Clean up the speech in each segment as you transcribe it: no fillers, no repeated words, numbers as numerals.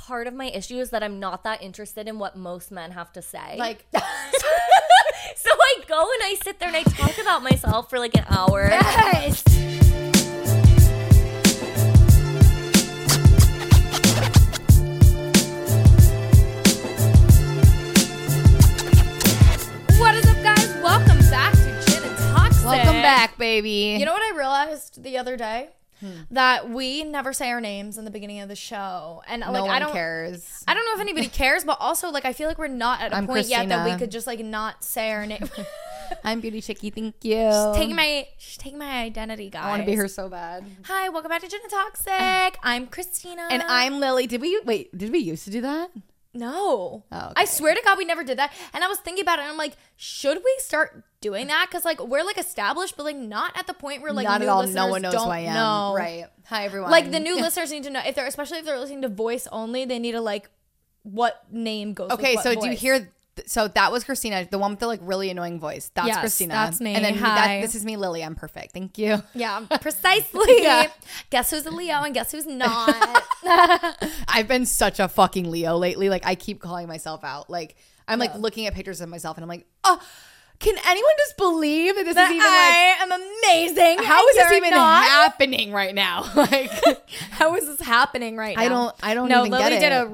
part of my issue is that I'm not that interested in what most men have to say. Like, so I go and I sit there and I talk about myself for like an hour. yes. What is up, guys? Welcome back to Gin and Toxic. Welcome back, baby. You know what I realized the other day? That we never say our names in the beginning of the show, and like no one I don't cares. I don't know if anybody cares, but also like I feel like we're not at a I'm point yet that we Christina. could just like not say our name. I'm Beauty Chicky. Thank you. She's taking my identity, guys. I want to be her so bad. Hi, welcome back to Gin and Toxic. I'm Christina, And I'm Lily. Did we used to do that? No. Oh, okay. I swear to God, we never did that. And I was thinking about it, and I'm like, should we start doing that? Because like we're like established, but like not at the point where like Not new at all. listeners No one knows don't who I am. know. Right. Hi, everyone. Like the new listeners need to know especially if they're listening to voice only, they need to like what name goes. Okay, with so what do you voice. hear? So that was Christina, the one with the like really annoying voice. That's Yes, Christina. that's me. And then Hi. this is me, Lily. I'm perfect. Thank you. Yeah, precisely. Yeah. Guess who's a Leo and guess who's not? I've been such a fucking Leo lately. Like I keep calling myself out. Like I'm like looking at pictures of myself and I'm like, oh, can anyone just believe that this is even like, I am amazing. how is this You're even not? happening right now? Like How is this happening right now? I don't No, even Lily get it. did a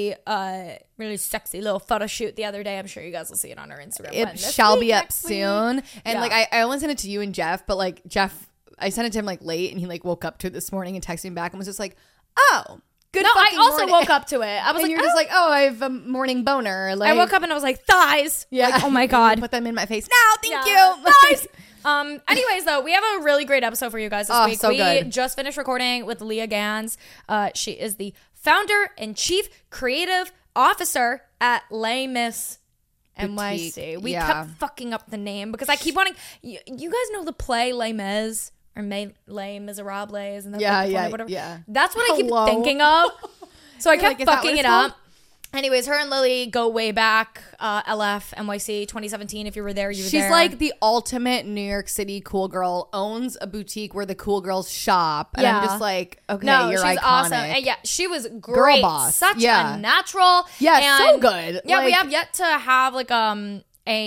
really sexy little photo shoot the other day. I'm sure you guys will see it on her Instagram. It When? This shall week, be up next week? soon. And Yeah. like I only sent it to you and Jeff, but like Jeff, I sent it to him like late and he like woke up to it this morning and texted me back and was just like, oh, good. No, I fucking also morning. woke up to it. I was And like, you're just like, oh, I have a morning boner. Like I woke up and I was like, thighs. yeah. Like, oh my God. Put them in my face now. Thank Yeah. you. Thighs. Anyways, though, we have a really great episode for you guys this Oh, week. so we good. just finished recording with Leah Gans. She is the founder and chief creative officer at Les Mis NYC. Boutique. We Yeah. kept fucking up the name because I keep wanting. You guys know the play Les Mis or Les Miserables and Yeah, whatever. yeah. That's what I Hello. keep thinking of. So I You're kept like, is that fucking what it it's called? up. Anyways, her and Lily go way back. LF NYC 2017. If you were there, you were She's there. like the ultimate New York City cool girl, owns a boutique where the cool girls shop. And I'm Yeah. just like, okay, no, you're she's iconic. awesome. And yeah, she was great. boss. Such Yeah. a natural. Yeah, so And good. Yeah, we Like- have yet to have like a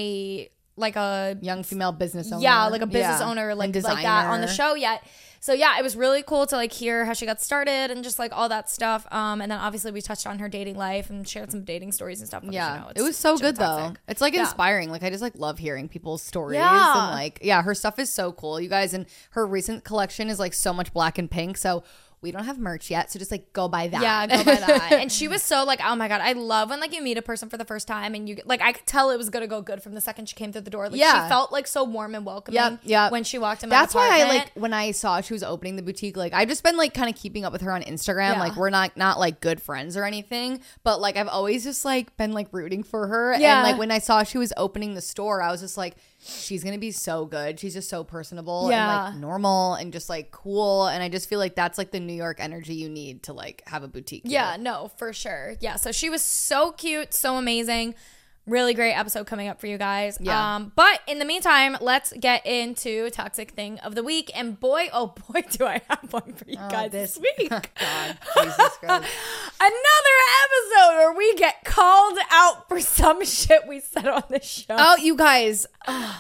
Young female business owner. yeah, like a business Yeah. owner And like that on the designer. show yet. So yeah, it was really cool to like hear how she got started and just like all that stuff. And then obviously we touched on her dating life and shared some dating stories and stuff. Because, Yeah, you know, it was so it's good though. toxic. It's like Yeah. inspiring. Like I just like love hearing people's stories Yeah. and like her stuff is so cool, you guys. And her recent collection is like so much black and pink. So we don't have merch yet, so just like go buy that. Yeah, go by that. And she was so like, oh my God, I love when like you meet a person for the first time and you like I could tell it was gonna go good from the second she came through the door. Like Yeah. she felt like so warm and welcoming. Yep. When she walked in. That's my why I apartment. like when I saw she was opening the boutique. Like I've just been like kind of keeping up with her on Instagram. Yeah. Like we're not like good friends or anything, but like I've always just like been like rooting for her. Yeah. And like when I saw she was opening the store, I was just like, she's gonna be so good. She's just so personable Yeah. and like normal and just like cool. And I just feel like that's like the New York energy you need to like have a boutique. Yeah, no, for sure. Yeah, so she was so cute, so amazing. Really great episode coming up for you guys. Yeah. But in the meantime, let's get into Toxic Thing of the Week. And boy, oh boy, do I have one for you guys this week. God, Jesus Christ. Another episode where we get called out for some shit we said on the show. Oh, you guys,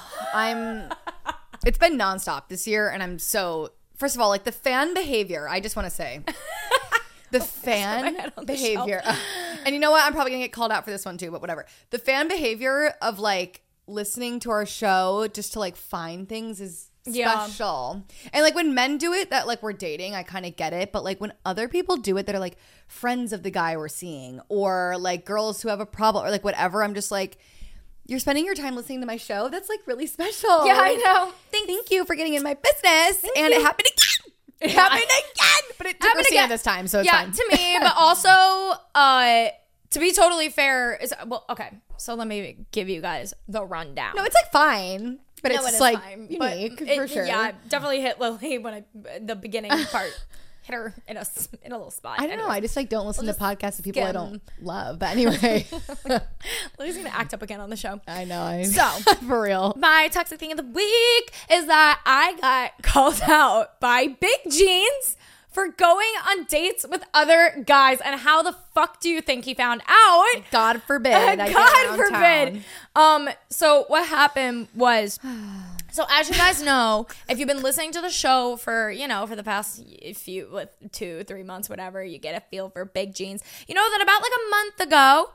it's been nonstop this year, and I'm so, first of all, like the fan behavior, I just want to say, the fan head on the behavior, and you know what, I'm probably gonna get called out for this one too, but whatever. The fan behavior of like listening to our show just to like find things is Yeah. special. And like when men do it that like we're dating, I kind of get it, but like when other people do it that are like friends of the guy we're seeing, or like girls who have a problem or like whatever, I'm just like, you're spending your time listening to my show. That's like really special. Yeah, I Like, know. Thank you for getting in my business. And you. it happened again. It happened again. But it took Happened Christina again. this time, so it's yeah, fine. to me, but also, to be totally fair, is well, okay. So let me give you guys the rundown. No, it's like fine. But No, it's it is like fine, but unique it- for sure. Yeah, I definitely hit Lily when the beginning part hit her in a little spot. I don't know. I just like don't listen to podcasts of people I don't skim. love. But anyway, Lily's gonna act up again on the show. I know. So for real. my toxic thing of the week is that I got called out by Big Jeans for going on dates with other guys. And how the fuck do you think he found out? God forbid. I get God around forbid. town. So what happened was, so as you guys know, if you've been listening to the show for, for the past 2-3 months, whatever, you get a feel for Big Jeans. You know that about like a month ago,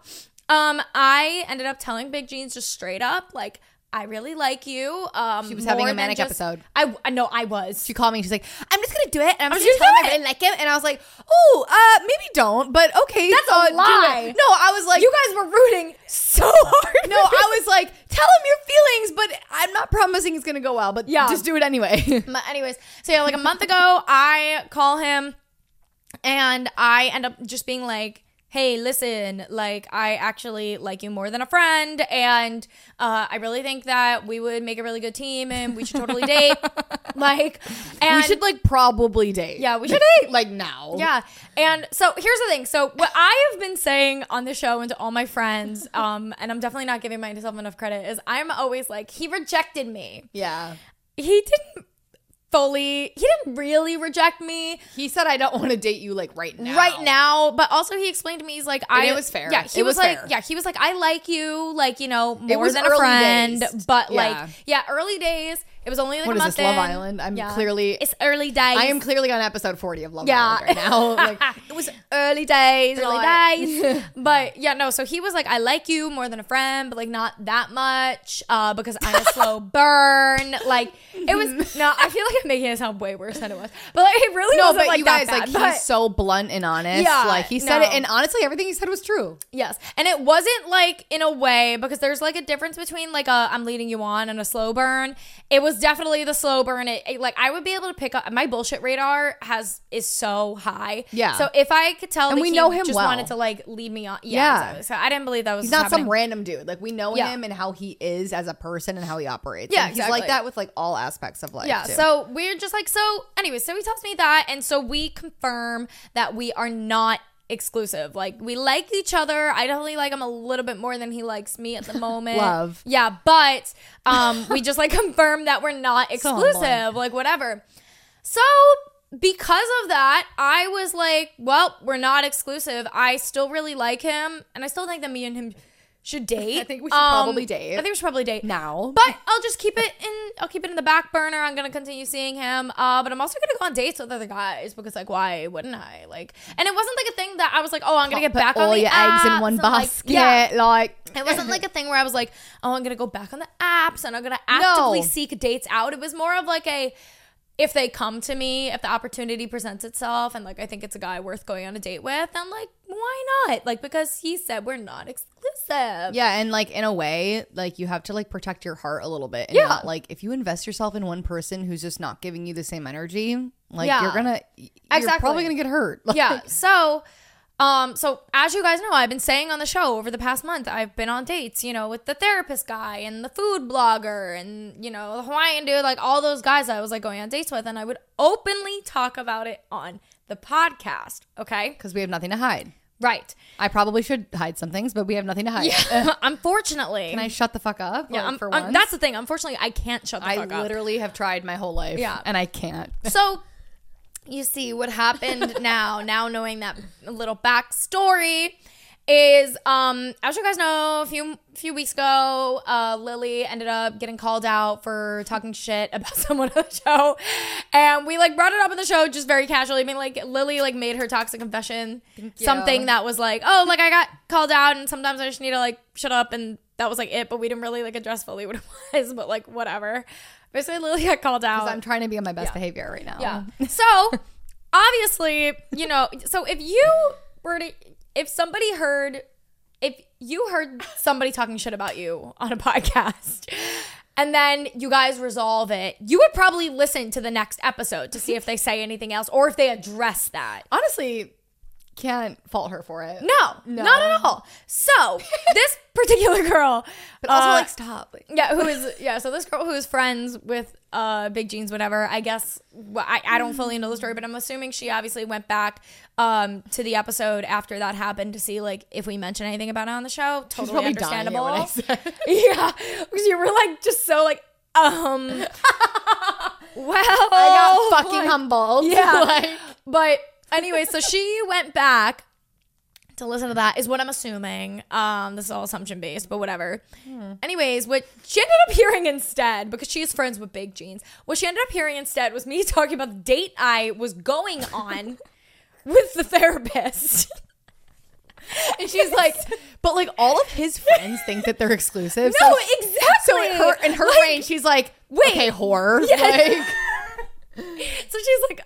I ended up telling Big Jeans just straight up, like, I really like you. She was having a manic episode. I know I was. She called me. She's like, I'm just going to do it. And I'm just just going to tell him do I it. really like him. And I was like, oh, maybe don't. But okay. That's a do lie. it. No, I was like. You guys were rooting so hard. No, I was like, tell him your feelings, but I'm not promising it's going to go well. But Yeah. just do it anyway. But anyways, so yeah, like a month ago, I call him and I end up just being like, hey, listen, like, I actually like you more than a friend, and I really think that we would make a really good team, and we should totally date. Like, and we should like probably date. yeah, we should date. Like now. Yeah. And so here's the thing. So what I have been saying on the show and to all my friends, and I'm definitely not giving myself enough credit, is I'm always like, he rejected me. Yeah. He didn't really reject me. He said, I don't want to date you like right Now, but also he explained to me, he's like, it was fair. Yeah, he It was was like, fair. yeah, he was like, I like you, like, more was than a early friend, days. but Yeah. like, yeah, early days. It was only like What a is month this, Love in. Island? I'm clearly- it's early days. I am clearly on episode 40 of Love Yeah. Island right now. Like, It was early days, Like- but yeah, no. So he was like, I like you more than a friend, but like not that much, because I'm a slow burn. Like it was. No, I feel like I'm making it sound way worse than it was, but like it really no, wasn't but like you that guys, like, bad, he's so blunt and honest. Yeah, Like, he said no. it, and honestly, everything he said was true. Yes. And it wasn't like in a way, because there's like a difference between like a I'm leading you on and a slow burn. It was definitely the slow burn. It like I would be able to pick up, my bullshit radar is so high. Yeah. So if I could tell And that we he know him just well. wanted to like lead me on. Yeah. Exactly. So I didn't believe that was He's not happening. some random dude. Like, we know Yeah. him and how he is as a person and how he operates. Yeah, And he's exactly. like that with like all aspects of life. Yeah, too. so we're just like, so anyway, so he tells me that, and so we confirm that we are not exclusive. Like, we like each other. I definitely like him a little bit more than he likes me at the moment. Love. Yeah, but we just like confirm that we're not So exclusive, humbling. like whatever. So because of that, I was like, well, we're not exclusive. I still really like him, and I still think that me and him should date. I think we should probably date. I think we should probably date Now. but I'll just keep it in the back burner. I'm gonna continue seeing him. But I'm also gonna go on dates with other guys, because like, why wouldn't I? Like, and it wasn't like a thing that I was like, oh, I'm gonna get Put back on all the your apps eggs in one and, like, basket. yeah. Like, It wasn't like a thing where I was like, oh, I'm gonna go back on the apps and I'm gonna actively No. seek dates out. It was more of like if they come to me, if the opportunity presents itself, and like I think it's a guy worth going on a date with, I'm like, why not? Like, because he said we're not exclusive. yeah, and like in a way, like you have to like protect your heart a little bit. And Yeah. not, like, if you invest yourself in one person who's just not giving you the same energy, like Yeah. you're Exactly. probably gonna get hurt. Like, Yeah. So as you guys know, I've been saying on the show over the past month, I've been on dates, with the therapist guy and the food blogger and, the Hawaiian dude, like all those guys I was like going on dates with, and I would openly talk about it on the podcast. Okay. because we have nothing to hide. Right. I probably should hide some things, but we have nothing to hide. Unfortunately. Can I shut the fuck up? Yeah. like, for once? That's the thing. Unfortunately, I can't shut the I fuck up. literally have tried my whole life. Yeah. and I can't. So you see what happened now knowing that little backstory is as you guys know, a few weeks ago, Lily ended up getting called out for talking shit about someone on the show, and we like brought it up in the show just very casually. I mean, like, Lily like made her toxic confession something that was like, oh, like I got called out and sometimes I just need to like shut up, and that was like it, but we didn't really like address fully what it was, but like whatever. Basically, Lily got called out. I'm trying to be on my best behavior right now. Yeah. So obviously, so if you heard somebody talking shit about you on a podcast and then you guys resolve it, you would probably listen to the next episode to see if they say anything else or if they address that. Honestly, can't fault her for it. No, not at all. So this particular girl, But also, like, stop. Like, so this girl who is friends with Big Jeans, whatever, I guess, I don't fully know the story, but I'm assuming she obviously went back to the episode after that happened to see, like, if we mention anything about it on the show. Totally probably understandable. dying at what I said. Yeah, because you were, like, just so, like, well, I got fucking humbled. Yeah. Like, But anyway, so she went back to listen to that, is what I'm assuming. This is all assumption based, but whatever. Anyways, what she ended up hearing instead, because she's friends with Big Jeans, what she ended up hearing instead was me talking about the date I was going on with the therapist. And she's like, but like all of his friends think that they're exclusive. No, So exactly. in her brain, she's like, wait. okay, whore. Yeah. Like, So she's like,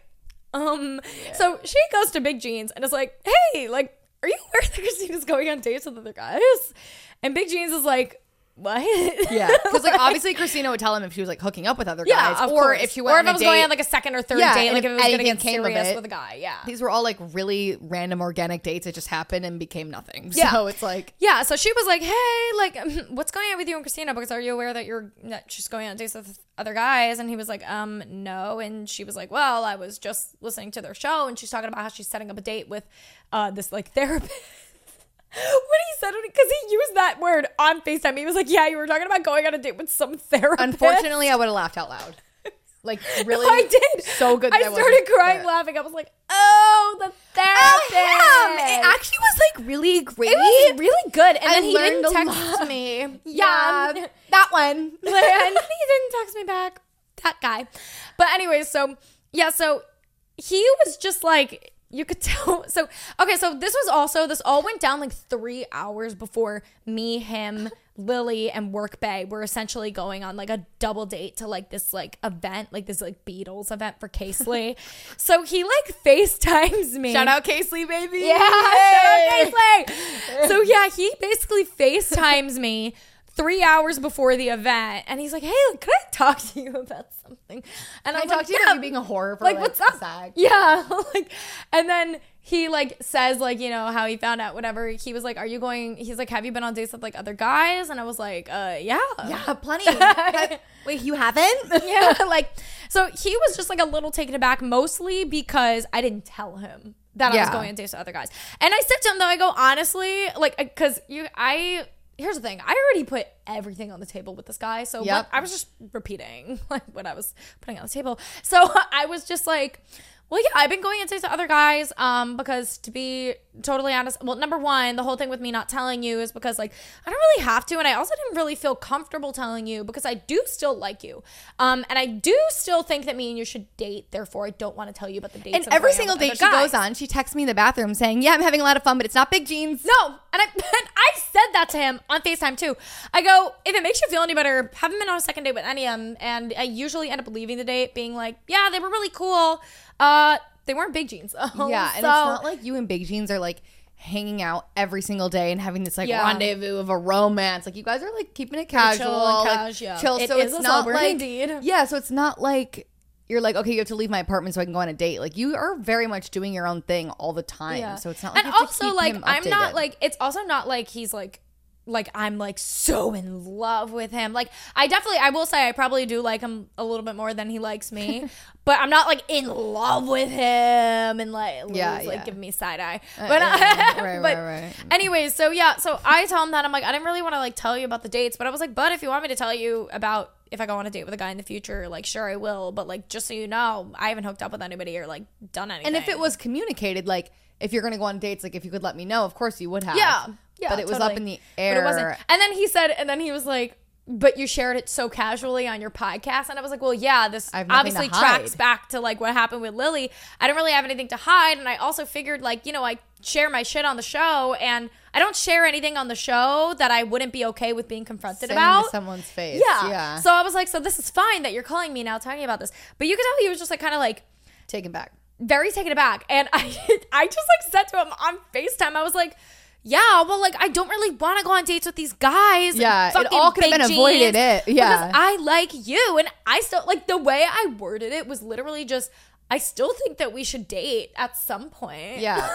So she goes to Big Jeans and is like, hey, like, are you aware that Christina's going on dates with other guys? And Big Jeans is like, what? yeah, because like obviously Christina would tell him if she was like hooking up with other Yeah, guys, of or course. if she went or on if I a was date. going on like a second or third Yeah, date, and like if if it was gonna anything get came of serious it. with a guy. Yeah. These were all like really random organic dates that just happened and became nothing. Yeah. So it's like, Yeah, so she was like, "Hey, like, what's going on with you and Christina? Because are you aware that she's going on dates with other guys?" And he was like, no." And she was like, "Well, I was just listening to their show, and she's talking about how she's setting up a date with this like therapist." When he said it, because he used that word on FaceTime, he was like, "Yeah, you were talking about going on a date with some therapist." unfortunately, I would have laughed out loud. Like really, I did. so good. I that started wasn't crying, there. laughing. I was like, "Oh, the therapist!" It actually was like really great. It was really good. And I then he didn't learned a text lot. me. Yeah, that one. And he didn't text me back. That guy. But anyway, so yeah, so he was just like, you could tell. So okay, so this all went down like 3 hours before me, him, Lily, and Work Bay were essentially going on like a double date to like this like event, like this like Beatles event for Casely. So he like FaceTimes me. Shout out Casely, baby. Yeah, shout out Casely. So yeah, he basically FaceTimes me 3 hours before the event, and he's like, "Hey, like, could I talk to you about something?" And I I'm talked like, to you about you being a whore for like, what's up? SAG. Yeah, like, and then he like says like, you know, how he found out whatever. He was like, "Are you going?" He's like, "Have you been on dates with like other guys?" And I was like, yeah, Yeah, plenty. Wait, you haven't? yeah." Like, so he was just like a little taken aback, mostly because I didn't tell him that I was Yeah. going on dates with other guys. And I said to him though, I go, honestly, like, because here's the thing. I already put everything on the table with this guy. So Yep. I was just repeating like what I was putting on the table. So I was just like, well, yeah, I've been going on dates with other guys because to be totally honest, well, number one, the whole thing with me not telling you is because like I don't really have to, and I also didn't really feel comfortable telling you because I do still like you, and I do still think that me and you should date. Therefore, I don't want to tell you about the dates. And every single date she goes on, she texts me in the bathroom saying, "Yeah, I'm having a lot of fun, but it's not Big Jeans." No, and I said that to him on FaceTime too. I go, if it makes you feel any better, haven't been on a second date with any of them, and I usually end up leaving the date being like, yeah, they were really cool. They weren't Big Jeans though. Yeah, and it's not like you and Big Jeans are like hanging out every single day and having this like Yeah. rendezvous of a romance. Like you guys are like keeping it Pretty casual, chill and like cash, yeah. chill. It So is it's a not sober like indeed. yeah. So it's not like you're like, okay, you have to leave my apartment so I can go on a date. Like you are very much doing your own thing all the time. Yeah. So it's not like and you have to also keep like him I'm not updated. like, it's also not like he's like I'm like so in love with him. Like I will say I probably do like him a little bit more than he likes me, but I'm not like in love with him and like Yeah, Lily's, like yeah. giving me side eye. But right, but right. anyways, so yeah, so I tell him that I'm like I didn't really want to like tell you about the dates, but I was like, but if you want me to tell you about if I go on a date with a guy in the future, like sure I will, but like just so you know, I haven't hooked up with anybody or like done anything. And if it was communicated, like if you're gonna go on dates, like if you could let me know, of course you would have. Yeah, but it was totally. up in the air. But it wasn't. And then he said, and then he was like, but you shared it so casually on your podcast. And I was like, well, yeah, this I have nothing obviously to hide. tracks back to like what happened with Lily. I didn't really have anything to hide. And I also figured like, you know, I share my shit on the show and I don't share anything on the show that I wouldn't be okay with being confronted Saying about. to someone's face. Yeah. So I was like, so this is fine that you're calling me now telling me about this. But you could tell he was just like kind of like Taken back. very taken aback. And I just like said to him on FaceTime, I was like, yeah, well, like, I don't really want to go on dates with these guys. Yeah, it Fucking all could have Big been avoided. Jeans, Yeah. because I like you. And I still, like, the way I worded it was literally just, I still think that we should date at some point. Yeah,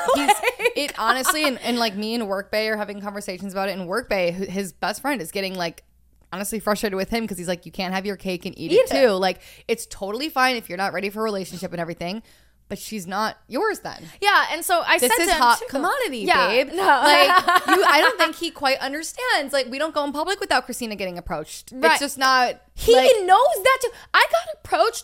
it honestly, and like me and Work Bay are having conversations about it. And Work Bay, his best friend, is getting like honestly frustrated with him because he's like, you can't have your cake and eat it too. Like it's totally fine if you're not ready for a relationship and everything, but she's not yours then. Yeah, and so I This said is to him, hot too. commodity, Yeah, babe. no. Like I don't think he quite understands. Like we don't go in public without Christina getting approached. Right. It's just not. He like, knows that too. I got approached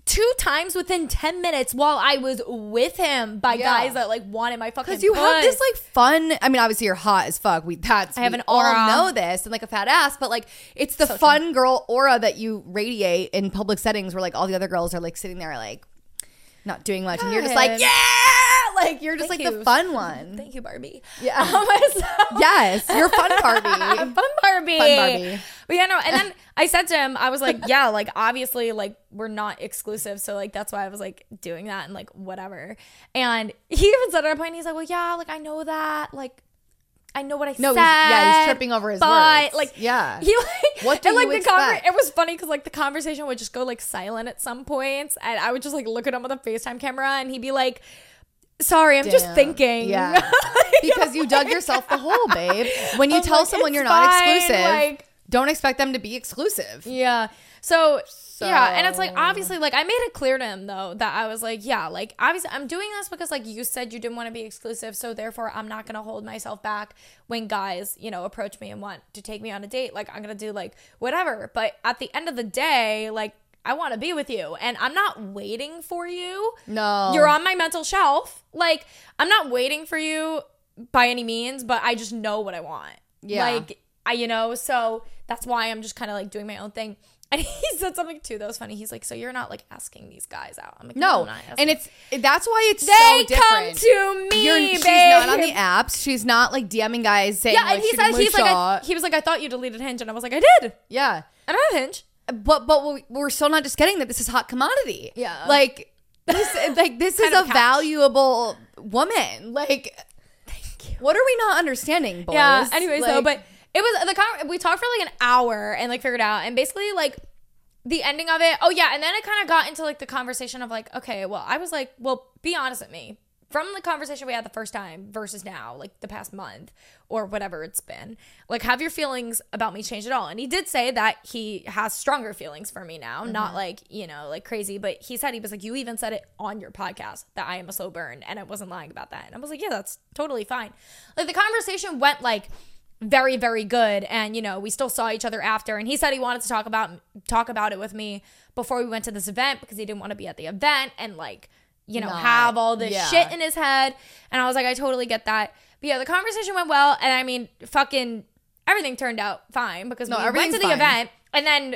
2 times within 10 minutes while I was with him by guys that like wanted my fucking Because you have puss. this like fun. I mean, obviously you're hot as fuck. I have an all aura. know this, and like a fat ass, but like it's the fun girl aura that you radiate in public settings where like all the other girls are like sitting there like not doing much, and you're just like, yeah, like you're just Thank like you. the fun one. Thank you, Barbie. Yeah. So- Yes, you're fun Barbie. Fun Barbie. Fun Barbie. But yeah, no. And then I said to him, I was like, yeah, like obviously, like we're not exclusive, so like that's why I was like doing that and like whatever. And he even said at a point, he's like, well, yeah, like I know that, like I know what I No, said. he's tripping over his but words. like, yeah. he like What do and, like, you the expect? It was funny because like the conversation would just go like silent at some points, and I would just like look at him with a FaceTime camera, and he'd be like, sorry, I'm just Damn. thinking. Yeah. Because you dug yourself the hole, babe. When you I'm tell like, someone it's you're not fine, exclusive, like- don't expect them to be exclusive. Yeah. So yeah, and it's like obviously like I made it clear to him though that I was like, yeah, like obviously I'm doing this because like you said you didn't want to be exclusive, so therefore I'm not gonna hold myself back when guys, you know, approach me and want to take me on a date. Like I'm gonna do like whatever. But at the end of the day, like I want to be with you and I'm not waiting for you. No. You're on my mental shelf. Like I'm not waiting for you by any means, but I just know what I want. Yeah. Like you know, so that's why I'm just kind of like doing my own thing. And he said something too that was funny. He's like, so you're not like asking these guys out. I'm like, No, I'm not and asking. that's why it's They so different. come to me, She's babe. not on the apps. She's not like DMing guys saying Yeah, like, and he shoot said him with he's a like shot. he was like, I thought you deleted Hinge, and I was like, I did. Yeah, And I have Hinge. but we're still not just getting that this is hot commodity. Yeah. like this is Kind a of couch. valuable woman. Like, Thank you. what are we not understanding, boys? Yeah. Anyways, like, though, but it was we talked for like an hour and like figured out, and basically like the ending of it. Oh yeah, and then it kind of got into like the conversation of like, okay, well, I was like, well, be honest with me. From the conversation we had the first time versus now, like the past month or whatever it's been, like have your feelings about me changed at all? And he did say that he has stronger feelings for me now, not like, you know, like crazy, but he said, he was like, you even said it on your podcast that I am a slow burn, and I wasn't lying about that. And I was like, yeah, that's totally fine. Like the conversation went like very, very good, and you know, we still saw each other after, and he said he wanted to talk about it with me before we went to this event because he didn't want to be at the event and like, you know, have all this shit in his head. And I was like, I totally get that. But yeah, the conversation went well. And I mean, fucking everything turned out fine because we went to the fine. event. And then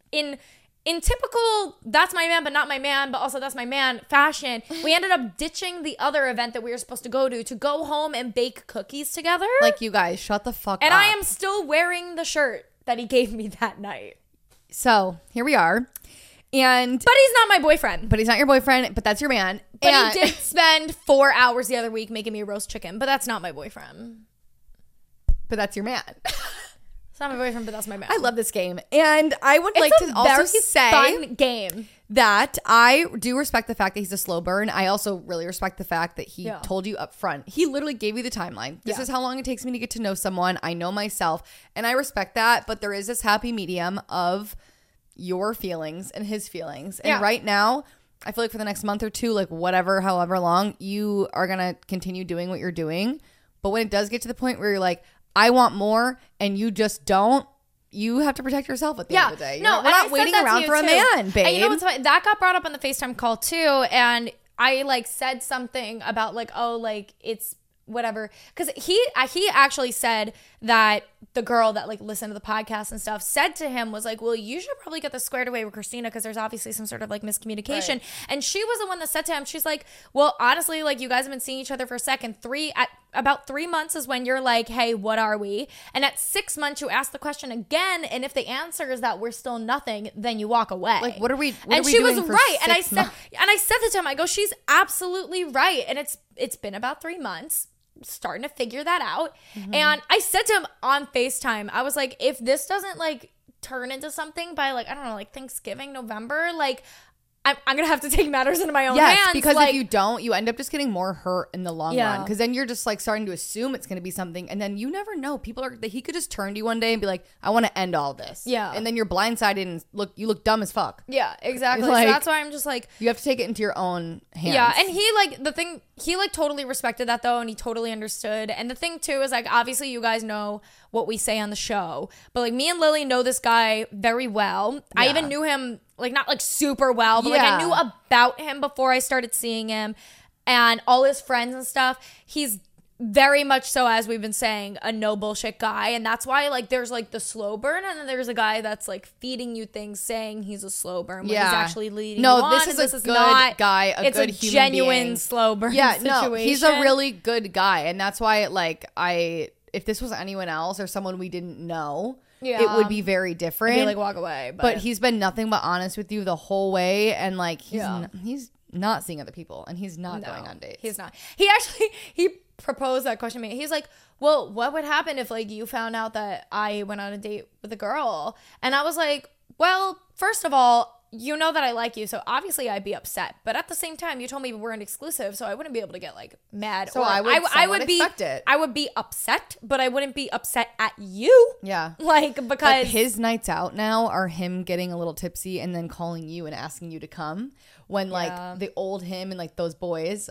in typical that's my man but not my man but also that's my man fashion, we ended up ditching the other event that we were supposed to go home and bake cookies together. like, you guys, shut the fuck up. And I am still wearing the shirt that he gave me that night. So here we are, and But he's not my boyfriend. but he's not your boyfriend, but that's your man. But And- he did spend 4 hours the other week making me roast chicken. But that's not my boyfriend. but that's your man. It's not my boyfriend, but that's my man. I love this game, and I would like It's to a also very say fun game. that I do respect the fact that he's a slow burn. I also really respect the fact that he told you up front. He literally gave you the timeline. This is how long it takes me to get to know someone. I know myself, and I respect that. But there is this happy medium of your feelings and his feelings. And right now, I feel like for the next month or two, like whatever, however long, you are going to continue doing what you're doing. But when it does get to the point where you're like, I want more, and you just don't, you have to protect yourself at the end of the day. No, we're not waiting around for a man, babe. And you know what's funny? That got brought up on the FaceTime call too, and I like said something about like, oh, like it's whatever, because he actually said that the girl that like listened to the podcast and stuff said to him was like, well, you should probably get this squared away with Christina because there's obviously some sort of like miscommunication. Right. And she was the one that said to him, she's like, well, honestly, like you guys have been seeing each other for a second. About 3 months is when you're like, hey, what are we? And at 6 months you ask the question again, and if the answer is that we're still nothing, then you walk away. Like, what are we and are we she doing was for right. And I 6 said months? that to him. I go, she's absolutely right. And it's been about 3 months. Starting to figure that out. And I said to him on FaceTime, I was like, if this doesn't like turn into something by like, I don't know, like Thanksgiving, November, like I'm gonna have to take matters into my own hands. Yes, because like, if you don't, you end up just getting more hurt in the long Yeah. run. Because then you're just like starting to assume it's going to be something, and then you never know. He could just turn to you one day and be like, "I want to end all this." Yeah. and then you're blindsided and you look dumb as fuck. yeah, exactly. Like- so that's why I'm just like, You have to take it into your own hands. yeah, and he like totally respected that though, and he totally understood. And the thing too is like, obviously you guys know what we say on the show, but like me and Lily know this guy very well. I even knew him like not like super well, but like I knew about him before I started seeing him and all his friends and stuff. He's very much so, as we've been saying, a no bullshit guy. And that's why like there's like the slow burn, and then there's a guy that's like feeding you things saying he's a slow burn when he's actually leading you on. This is a good guy, a good human genuine being. slow burn situation. No, he's a really good guy. And that's why like if this was anyone else or someone we didn't know, it would be very different. I'd be like, walk away. But he's been nothing but honest with you the whole way, and like he's not seeing other people, and he's not going on dates. He's not. He proposed that question to me. He's like, well, what would happen if like you found out that I went on a date with a girl? And I was like, well, first of all, you know that I like you, so obviously I'd be upset. But at the same time, you told me we weren't exclusive, so I wouldn't be able to get like mad. So I would expect it. I would be upset, but I wouldn't be upset at you. Yeah. Like, because but his nights out now are him getting a little tipsy and then calling you and asking you to come. When like the old him and like those boys,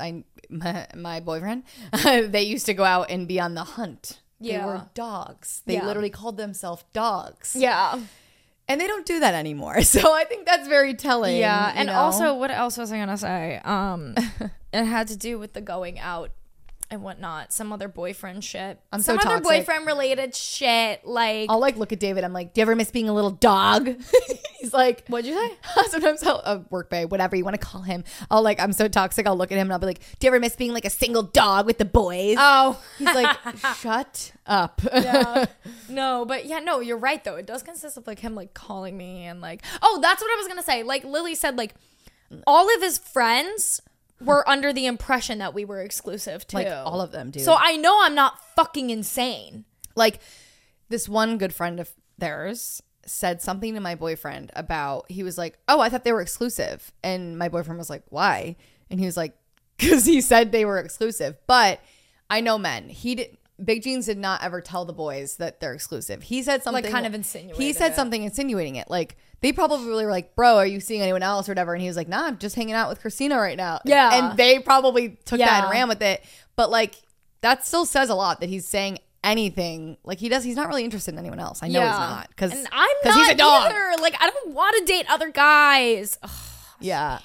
my boyfriend, they used to go out and be on the hunt. They were dogs. They literally called themselves dogs. Yeah. And they don't do that anymore. So I think that's very telling. Yeah. And also, what else was I going to say? It had to do with the going out and whatnot. Some other boyfriend shit. Some other boyfriend related shit. Like, I'll like look at David. I'm like, do you ever miss being a little dog? He's like, what'd you say? Sometimes I'll work bae, whatever you want to call him. I'm so toxic. I'll look at him and I'll be like, do you ever miss being like a single dog with the boys? Oh, he's like, shut up. Yeah. No, but yeah, no, you're right though. It does consist of like him like calling me and like, oh, that's what I was gonna say. Like Lily said, like all of his friends were under the impression that we were exclusive too. Like all of them, dude. So I know I'm not fucking insane. Like this one good friend of theirs said something to my boyfriend about, he was like, oh, I thought they were exclusive. And my boyfriend was like, why? And he was like, because he said they were exclusive. But I know men. Big Jeans did not ever tell the boys that they're exclusive. He said something like kind of insinuating. He said something insinuating it. Like they probably were like, bro, are you seeing anyone else or whatever? And he was like, nah, I'm just hanging out with Christina right now. Yeah. And they probably took that and ran with it. But like that still says a lot that he's saying anything. Like he's not really interested in anyone else. I know he's not. Because I'm not he's a dog. either. Like I don't want to date other guys. Ugh, yeah.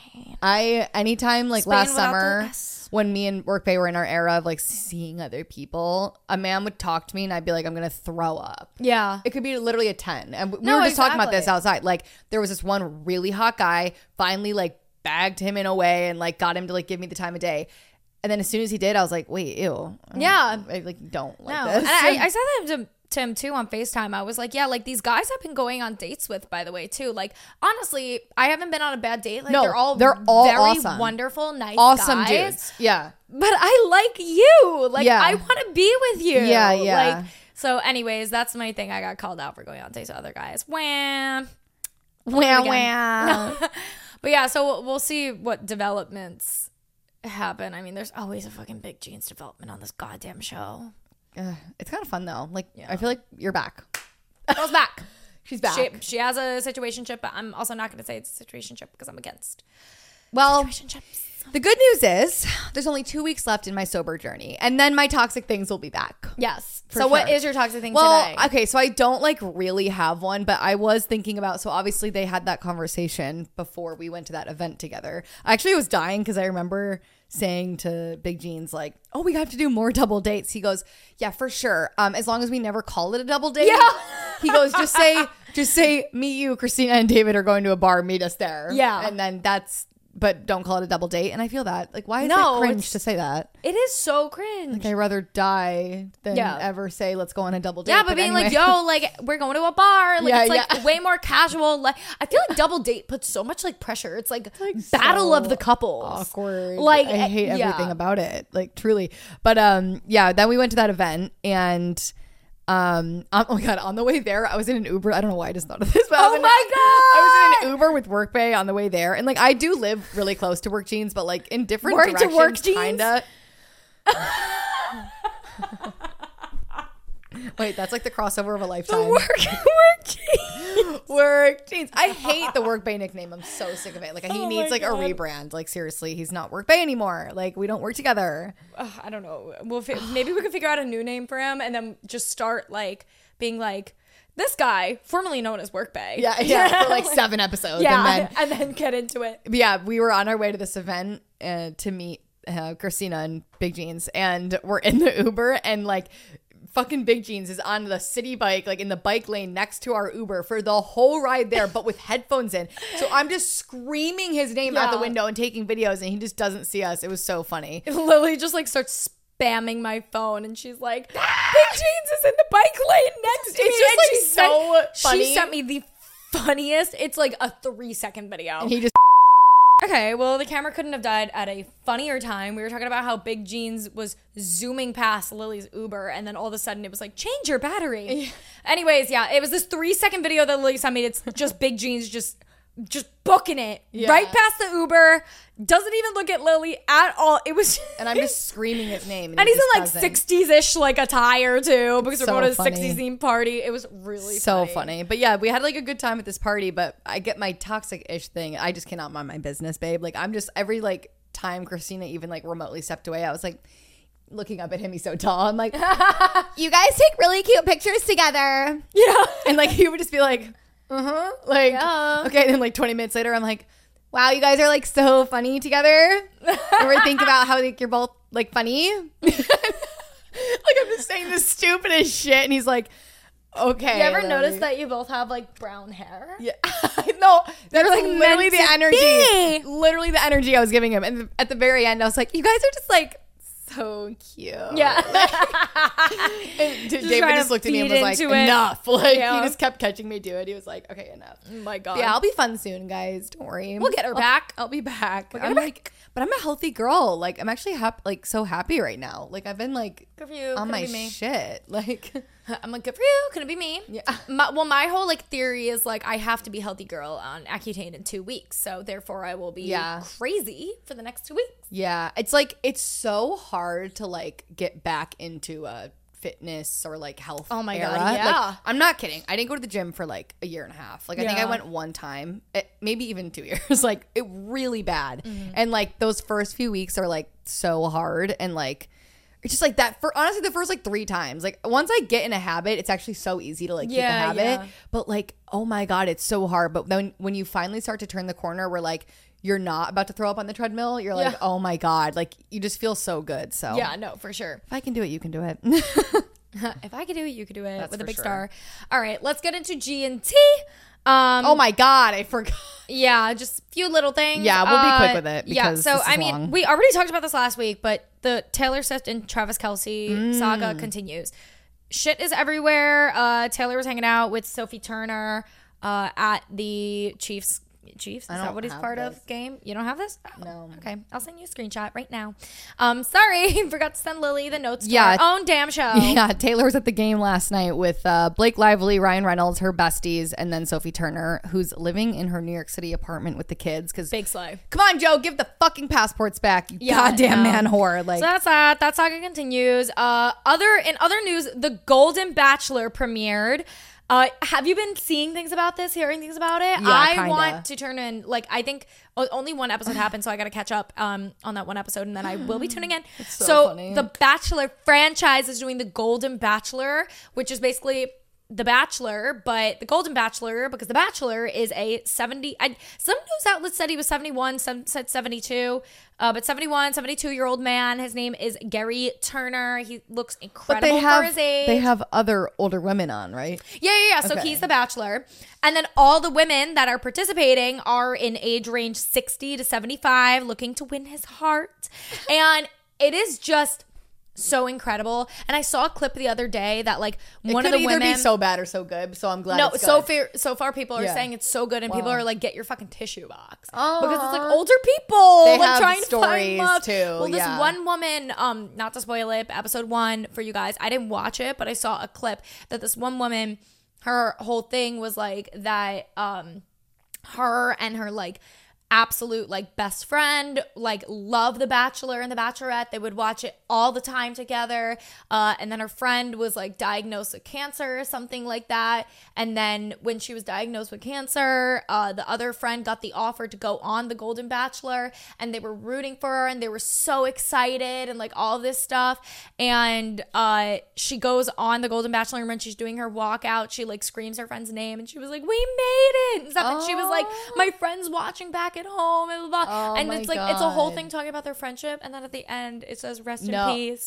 Anytime like Spain last without summer the S. when me and Workbay were in our era of like seeing other people, a man would talk to me and I'd be like, I'm gonna throw up. Yeah. It could be literally a 10. And we were just talking about this outside. Like there was this one really hot guy, finally like bagged him in a way and like got him to like give me the time of day. And then as soon as he did, I was like, wait, ew. Yeah. I like don't like No. this. And I said that to him too on FaceTime. I was like, yeah, like these guys I've been going on dates with, by the way, too. Like, honestly, I haven't been on a bad date. Like, No, they're all very awesome. Wonderful, nice Awesome guys. dudes. Yeah. But I like you. Like, Yeah. I want to be with you. Yeah, yeah. Like, so anyways, that's my thing. I got called out for going on dates with other guys. Wham. Wah, wah. But yeah, so we'll see what developments happen. I mean, there's always a fucking Big Jeans development on this goddamn show. It's kind of fun though. Like I feel like you're back. Girl's back. She's back. She has a situationship, but I'm also not going to say it's a situationship because I'm against Well, situationships. the good news is there's only 2 weeks left in my sober journey, and then my toxic things will be back. Yes. For So what sure. is your toxic thing Well, today? okay, so I don't like really have one, but I was thinking about, so obviously they had that conversation before we went to that event together. I actually was dying because I remember saying to Big Jeans like, oh, we have to do more double dates. He goes, yeah, for sure. As long as we never call it a double date. Yeah. He goes, just say me, you, Christina, and David are going to a bar, meet us there. Yeah. And then but don't call it a double date. And I feel that. Like, why is No, it cringe it's- to say that? It is so cringe. Like, I'd rather die than ever say, let's go on a double date. Yeah, but being like, yo, like we're going to a bar, like Yeah, it's like yeah. way more casual. Like I feel like double date puts so much like pressure. It's like battle so of the couples. Awkward. Like I hate yeah. everything about it. Like truly. But yeah, then we went to that event and oh my god, on the way there, I was in an Uber. I don't know why I just thought of this, but Oh my god! I was in an Uber with Workbay on the way there. And like I do live really close to Work Jeans, but like in different Work to directions, Work Jeans? kinda. Wait, that's like the crossover of a lifetime. Work jeans. Work Jeans. I hate the Workbay nickname. I'm so sick of it. Like he Oh needs my like a God. rebrand. Like seriously, he's not Workbay anymore. Like we don't work together. I don't know. Maybe we could figure out a new name for him and then just start like being like this guy, formerly known as Workbay. Yeah, for like 7 episodes. Yeah, and then get into it. Yeah, we were on our way to this event to meet Christina and Big Jeans, and we're in the Uber, and like fucking Big Jeans is on the city bike, like in the bike lane next to our Uber for the whole ride there, but with headphones in. So I'm just screaming his name out the window and taking videos, and he just doesn't see us. It was so funny. Lily just like starts spamming my phone, and she's like, Big Jeans is in the bike lane next to me. It's just, And like, she so funny. She sent me the funniest. It's like a 3-second video. And he just Okay, well, the camera couldn't have died at a funnier time. We were talking about how Big Jeans was zooming past Lily's Uber, and then all of a sudden it was like, change your battery. Anyways, yeah, it was this 3-second video that Lily sent me. It's just Big Jeans just booking it right past the Uber. Doesn't even look at Lily at all. It was, and I'm just screaming his name, and he's just in like doesn't. 60s-ish like attire too, because So we're going to a funny. 60s themed party. It was really So funny. But yeah, we had like a good time at this party, but I get my toxic-ish thing. I just cannot mind my business, babe. Like I'm just, every like time Christina even like remotely stepped away, I was like looking up at him. He's so tall. I'm like, you guys take really cute pictures together. Yeah. And like he would just be like, like, okay. And then like 20 minutes later, I'm like, wow, you guys are like so funny together. Ever think about how like you're both like funny? Like I'm just saying the stupidest shit, and he's like, okay. You ever Lily. notice that you both have like brown hair? Yeah. No, that's like, like literally meant the to energy. be. Literally the energy I was giving him. And at the very end, I was like, you guys are just like so cute. Yeah. And David trying just to looked at me and feed was like, into it. enough. Like Yeah. he just kept catching me do it. He was like, okay, enough. Oh my God. Yeah, I'll be fun soon, guys. Don't worry. We'll get her back. I'll be back. get I'm her like, but I'm a healthy girl. Like I'm actually like so happy right now. Like I've been like Good for you. on Couldn't my be me. shit. Like I'm like, good for you. Couldn't be me. Yeah. My whole like theory is like I have to be healthy girl on Accutane in 2 weeks, so therefore I will be Yeah. crazy for the next 2 weeks. yeah, it's like it's so hard to like get back into a fitness or like health. Oh my era. God, yeah. Like, I'm not kidding. I didn't go to the gym for like a year and a half. Like I think I Yeah. went one time, maybe even 2 years. Like it really bad. Mm-hmm. And like those first few weeks are like so hard, and like it's just like that for honestly the first like 3 times. Like once I get in a habit, it's actually so easy to like keep a Yeah, habit. yeah. But like, oh my God, it's so hard. But then when you finally start to turn the corner where like you're not about to throw up on the treadmill, you're like, Yeah. oh my God, like you just feel so good. So Yeah, no, for sure. if I can do it, you can do it. If I could do it, you could do it. That's with a for big sure. star. All right, let's get into G&T. Oh my God, I forgot. Yeah, just a few little things. Yeah, we'll be quick with it because so this is I mean, long. we already talked about this last week, but the Taylor Swift and Travis Kelce saga continues. Shit is everywhere. Taylor was hanging out with Sophie Turner at the Chiefs. Is I that don't what he's have part this. of? Game? You don't have this? Oh, No. Okay, I'll send you a screenshot right now. Sorry, forgot to send Lily the notes to Yeah. our own damn show. Yeah, Taylor was at the game last night with Blake Lively, Ryan Reynolds, her besties, and then Sophie Turner, who's living in her New York City apartment with the kids. Because Big slow. come on, Joe, give the fucking passports back, you Yeah, goddamn no. man whore. Like, So that's that. That saga continues. In other news, The Golden Bachelor premiered. Have you been seeing things about this, hearing things about it? Yeah, I kinda. want to turn in, like, I think only one episode happened, so I got to catch up on that one episode, and then I will be tuning in. so funny. The Bachelor franchise is doing The Golden Bachelor, which is basically The Bachelor, but The Golden Bachelor, because The Bachelor is a 70, some news outlets said he was 71, some said 72, but 71, 72-year-old man. His name is Gary Turner. He looks but incredible for his age. they have other older women on, right? Yeah. So Okay. he's the Bachelor. And then all the women that are participating are in age range 60 to 75, looking to win his heart. And it is just so incredible. And I saw a clip the other day that like one it of could the either women be so bad or so good. So I'm glad. no, it's so good. far people are Yeah. saying it's so good, and people Wow. are like, get your fucking tissue box Aw. because it's like older people They like have trying to find stories, love. too, Well, this yeah. one woman, not to spoil it, but episode 1 for you guys. I didn't watch it, but I saw a clip that this one woman, her whole thing was like that. Her and her like absolute like best friend, like love The Bachelor and The Bachelorette. They would watch it all the time together. And then her friend was like diagnosed with cancer or something like that. And then when she was diagnosed with cancer, the other friend got the offer to go on The Golden Bachelor, and they were rooting for her and they were so excited and like all this stuff. And she goes on The Golden Bachelor, and when she's doing her walkout, she like screams her friend's name and she was like, "We made it!" and stuff. And she was like, "My friend's watching back at home," and blah, blah. And it's like it's a whole thing talking about their friendship, and then at the end it says rest in peace.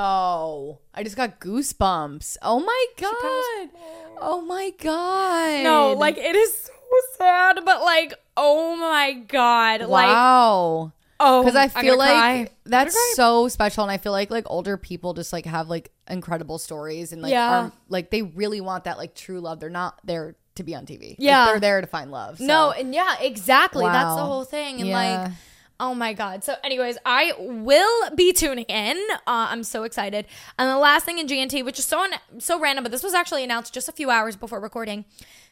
No, I just got goosebumps. Oh my god. Oh my god. No, like it is so sad, but like oh my god. Wow. Oh, because I feel like cry. that's so special, and I feel like older people just like have like incredible stories, and like are, like they really want that like true love. They're not there to be on TV. Yeah, like, they're there to find love. So. No, and yeah, exactly. Wow. That's the whole thing, and like. Oh my god. So anyways, I will be tuning in. I'm so excited. And the last thing in GNT, which is so random, but this was actually announced just a few hours before recording.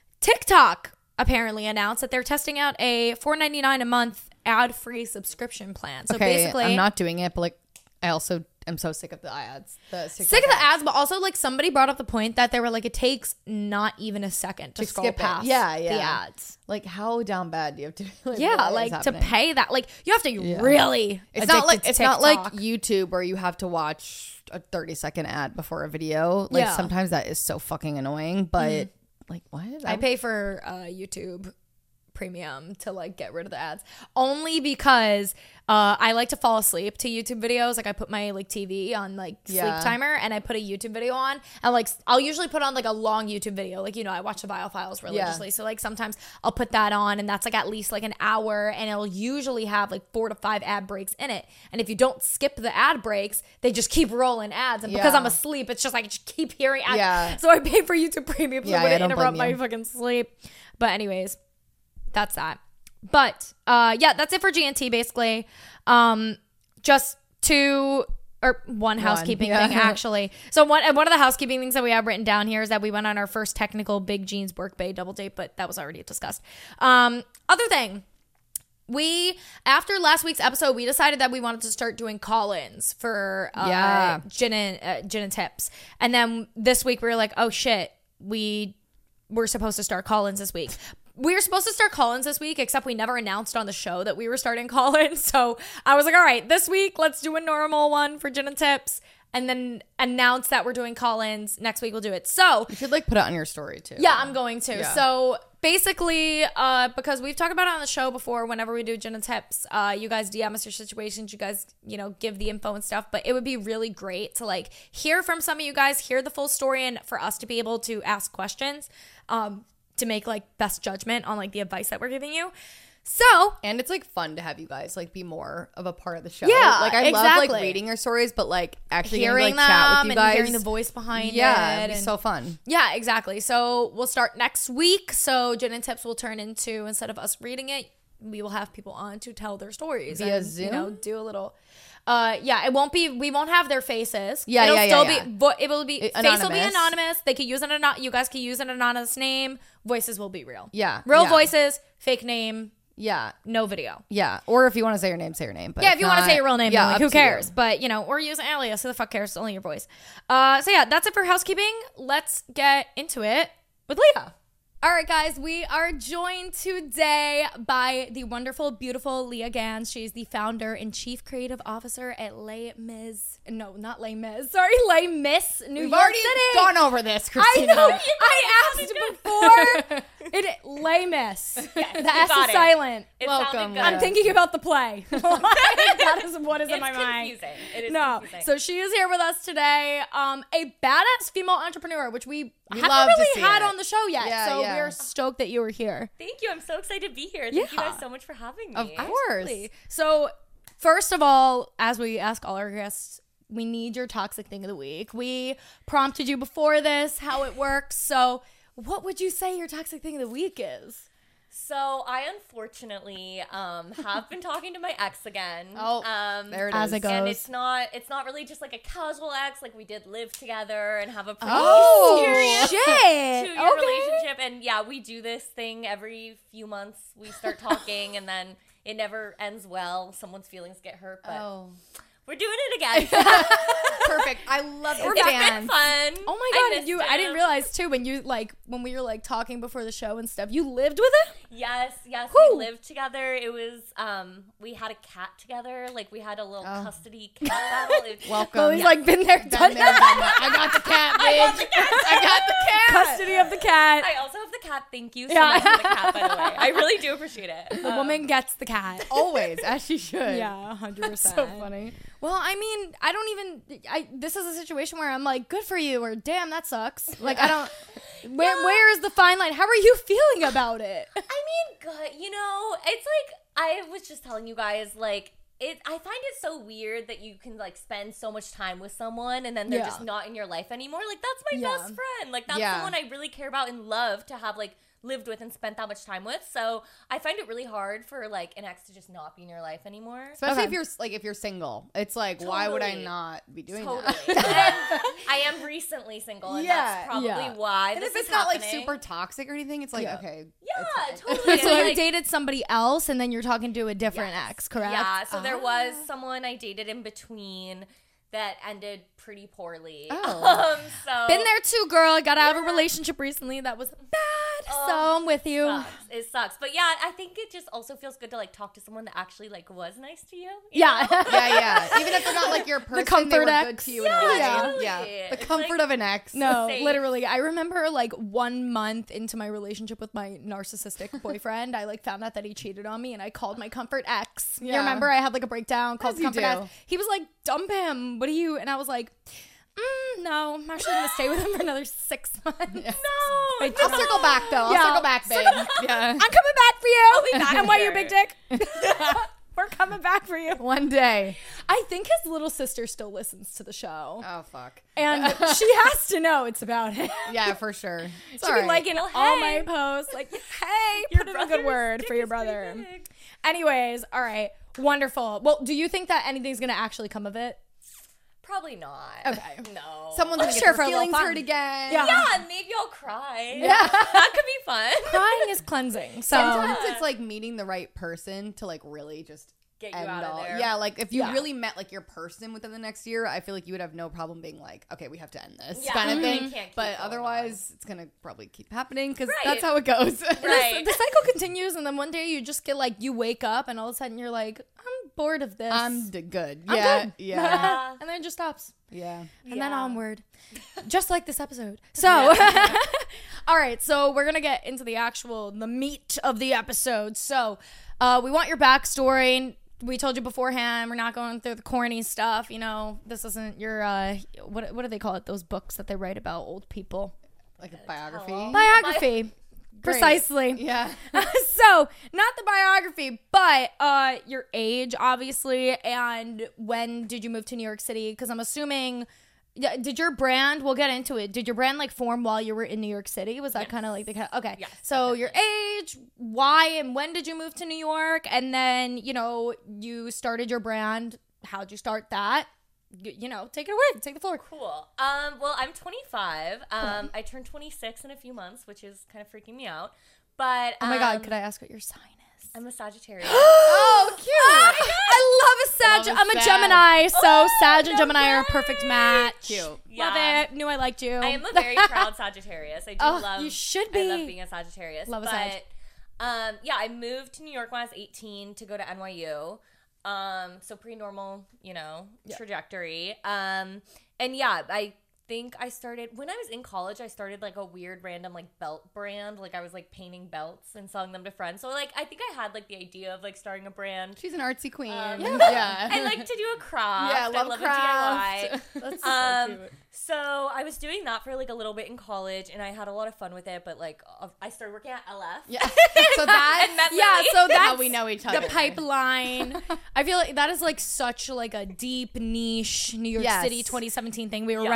TikTok apparently announced that they're testing out a $4.99 a month ad-free subscription plan. So basically, I'm not doing it, but like I also am so sick of the ads. Sick of the ads, but also like somebody brought up the point that they were like, it takes not even a second to scroll skip it. past the ads. Like how down bad do you have to like, like to pay that, like you have to really it's not like TikTok. YouTube where you have to watch a 30-second ad before a video. Like sometimes that is so fucking annoying, but like what? I pay for YouTube Premium to like get rid of the ads, only because I like to fall asleep to YouTube videos. Like I put my like TV on like sleep timer, and I put a YouTube video on, and like I'll usually put on like a long YouTube video, like, you know, I watch the Viall-Files religiously, so like sometimes I'll put that on, and that's like at least like an hour, and it'll usually have like 4 to 5 ad breaks in it, and if you don't skip the ad breaks, they just keep rolling ads, and because I'm asleep, it's just like I just keep hearing ads. So I pay for YouTube Premium so it wouldn't interrupt my fucking sleep. But anyways, that's that. But that's it for GNT basically. Just one housekeeping thing actually. So one of the housekeeping things that we have written down here is that we went on our first technical Big Jeans work bay double date, but that was already discussed. Other thing, after last week's episode, we decided that we wanted to start doing call-ins for gin and tips, and then this week we were like, oh shit, we're supposed to start call-ins this week. We were supposed to start call-ins this week, except we never announced on the show that we were starting call-ins. So I was like, all right, this week, let's do a normal one for Gin and Tips, and then announce that we're doing call-ins. Next week, we'll do it. So you should like put it on your story too. Yeah, I'm going to. Yeah. So basically, because we've talked about it on the show before, whenever we do Gin and Tips, you guys DM us your situations, you guys, you know, give the info and stuff, but it would be really great to like hear from some of you guys, hear the full story, and for us to be able to ask questions, to make like best judgment on like the advice that we're giving you. So, and it's like fun to have you guys like be more of a part of the show. Yeah, like I love like reading your stories, but like actually hearing them, like, chat with you guys, and hearing the voice behind it. Yeah, it'd be so fun. Yeah, exactly. So we'll start next week. So Gin and Tips will turn into, instead of us reading it, we will have people on to tell their stories via Zoom. You know, do a little. It won't be. We won't have their faces. Yeah, It'll still yeah. be. It will be. Anonymous. Face will be anonymous. They could use an You guys can use an anonymous name. Voices will be real. Yeah, real voices. Fake name. Yeah, no video. Yeah, or if you want to say your name, say your name. But yeah, if you want to say your real name, like, who cares? You. But you know, or use an alias. Who the fuck cares? It's only your voice. So yeah, that's it for housekeeping. Let's get into it with Leah. All right, guys, we are joined today by the wonderful, beautiful Leah Gans. She's the founder and chief creative officer at Les Mis. No, not Les Mis. Sorry, Les Mis, New York already City. Gone over this, Christina. I know. I asked before. Les Mis. Yes, the S is silent. Welcome. I'm thinking about the play. That is what is in my mind. It is confusing. So she is here with us today. A badass female entrepreneur, which we haven't love to really see had it. on the show yet. Yeah, we are stoked that you were here. Thank you. I'm so excited to be here. Thank you guys so much for having me. Of course. Absolutely. So, first of all, as we ask all our guests, we need your toxic thing of the week. We prompted you before this how it works. So, what would you say your toxic thing of the week is? So I unfortunately have been talking to my ex again. There it is. As it goes. And it's not really just like a casual ex. Like we did live together and have a pretty serious shit. 2-year relationship. And yeah, we do this thing every few months. We start talking and then it never ends well. Someone's feelings get hurt, but Oh. we're doing it again. Perfect. I love your It's been fans. fun. Oh my I god, missed I him. didn't realize too when we were like talking before the show and stuff. You lived with it? Yes, Whew. we lived together. It was we had a cat together. Like we had a little custody cat battle. It- Welcome. Lily's like been there, Been done there, that. done that. I got the cat, bitch. I got the cat. Custody of the cat. I also have the cat. Thank you so Yeah. much for the cat, by the way. I really do appreciate it. The woman gets the cat. Always, as she should. Yeah, 100%. So funny. Well, I mean, this is a situation where I'm like, good for you, or damn, that sucks. Like, I don't, where is the fine line? How are you feeling about it? I mean, good. You know, it's like I was just telling you guys, like I find it so weird that you can like spend so much time with someone and then they're Yeah. just not in your life anymore. Like that's my Yeah. best friend. Like that's Yeah. someone I really care about and love to have like lived with and spent that much time with. So I find it really hard for like an ex to just not be in your life anymore. Especially Okay. if you're single. It's like, why would I Totally. not be doing Totally. that? And I am recently single, and Yeah, that's probably yeah. why. And this if it's is not like happening. super toxic or anything, it's like, Yeah. okay. Yeah, it's totally. So And, you like, dated somebody else, and then you're talking to a different Yes. ex, correct? Yeah, so there was someone I dated in between that ended pretty poorly. Oh. So Been there too, girl. I got out of a relationship recently that was bad, so I'm with you. Sucks. It sucks. But yeah, I think it just also feels good to like talk to someone that actually like was nice to you. you Yeah. know? Yeah. Even if they're not like your person, comfort they were good ex. to you in a Yeah, way. totally. Yeah. The It's comfort like- of an ex. No, Safe. literally. I remember like 1 month into my relationship with my narcissistic boyfriend, I like found out that he cheated on me and I called my comfort ex. You Yeah. remember I had like a breakdown, called you comfort do. ex. He was like, dump him. What are you? And I was like, no, I'm actually going to stay with him for another 6 months. No, Wait, I'll circle back though. I'll Yeah. circle back, babe. Yeah. I'm coming back for you. I'll be back And why you here. big dick? We're coming back for you. One day. I think his little sister still listens to the show. Oh fuck. And she has to know it's about him. Yeah, for sure. It's She all be right. liking Well, all hey. my posts. Like, hey, Your put in a good brother's word dick for your is pretty brother. big. Anyways, all right. Wonderful. Well, do you think that anything's going to actually come of it? Probably not. Okay. No. Someone's I'm gonna get sure their for a little feelings fun. hurt again. Yeah. Yeah, maybe I'll cry. Yeah, that could be fun. Crying is cleansing. So, Sometimes it's like meeting the right person to like really just Get you end out of all. there. Yeah, like if you Yeah. really met like your person within the next year, I feel like you would have no problem being like, okay, we have to end this Yeah. kind of Mhm. thing. Can't keep But going otherwise, it's gonna probably keep happening because Right. that's how it goes. Right. the cycle continues, and then one day you just get like, you wake up, and all of a sudden you're like, I'm bored of this. Good. I'm Yeah, good. yeah, And then it just stops. yeah. And then Yeah. onward. Just like this episode. So, all right. So, we're going to get into the meat of the episode. So, we want your backstory. We told you beforehand, we're not going through the corny stuff. You know, this isn't your, what do they call it? Those books that they write about old people. Like a biography. Hello. Biography. Great. Precisely. Yeah. So, not the biography, but your age, obviously, and when did you move to New York City? Because I'm assuming, yeah, did your brand, we'll get into it, did your brand like form while you were in New York City? Was that kind of like the okay. Yes, So your age, why and when did you move to New York? And then, you know, you started your brand. How'd you start that? You know, take it away. Take the floor. Cool. Well, I'm 25. I turned 26 in a few months, which is kind of freaking me out. But Oh my God, could I ask what your sign is? I'm a Sagittarius. Oh, cute. I love a Sag. Love a I'm a Sag. Gemini, so Oh, Sag and no Gemini are a way. perfect match. Cute. Love Yeah. it. Knew I liked you. I am a very proud Sagittarius. I do Oh, love. you should I love be. being a Sagittarius. Love a but, Sag. yeah, I moved to New York when I was 18 to go to NYU. So pretty normal, you know, trajectory. And yeah, I think I started when I was in college. I started like a weird random like belt brand. Like I was like painting belts and selling them to friends. So like I think I had like the idea of like starting a brand. She's an artsy queen. Yeah. I like to do a craft. Yeah, love I love craft. a DIY. That's so cute. So I was doing that for like a little bit in college, and I had a lot of fun with it. But like, I started working at LF. Yeah. So that's And met Yeah, Lily. so that's how we know each other. the pipeline. I feel like that is like such like a deep niche New York Yes. City 2017 thing. We were Yeah. reminiscing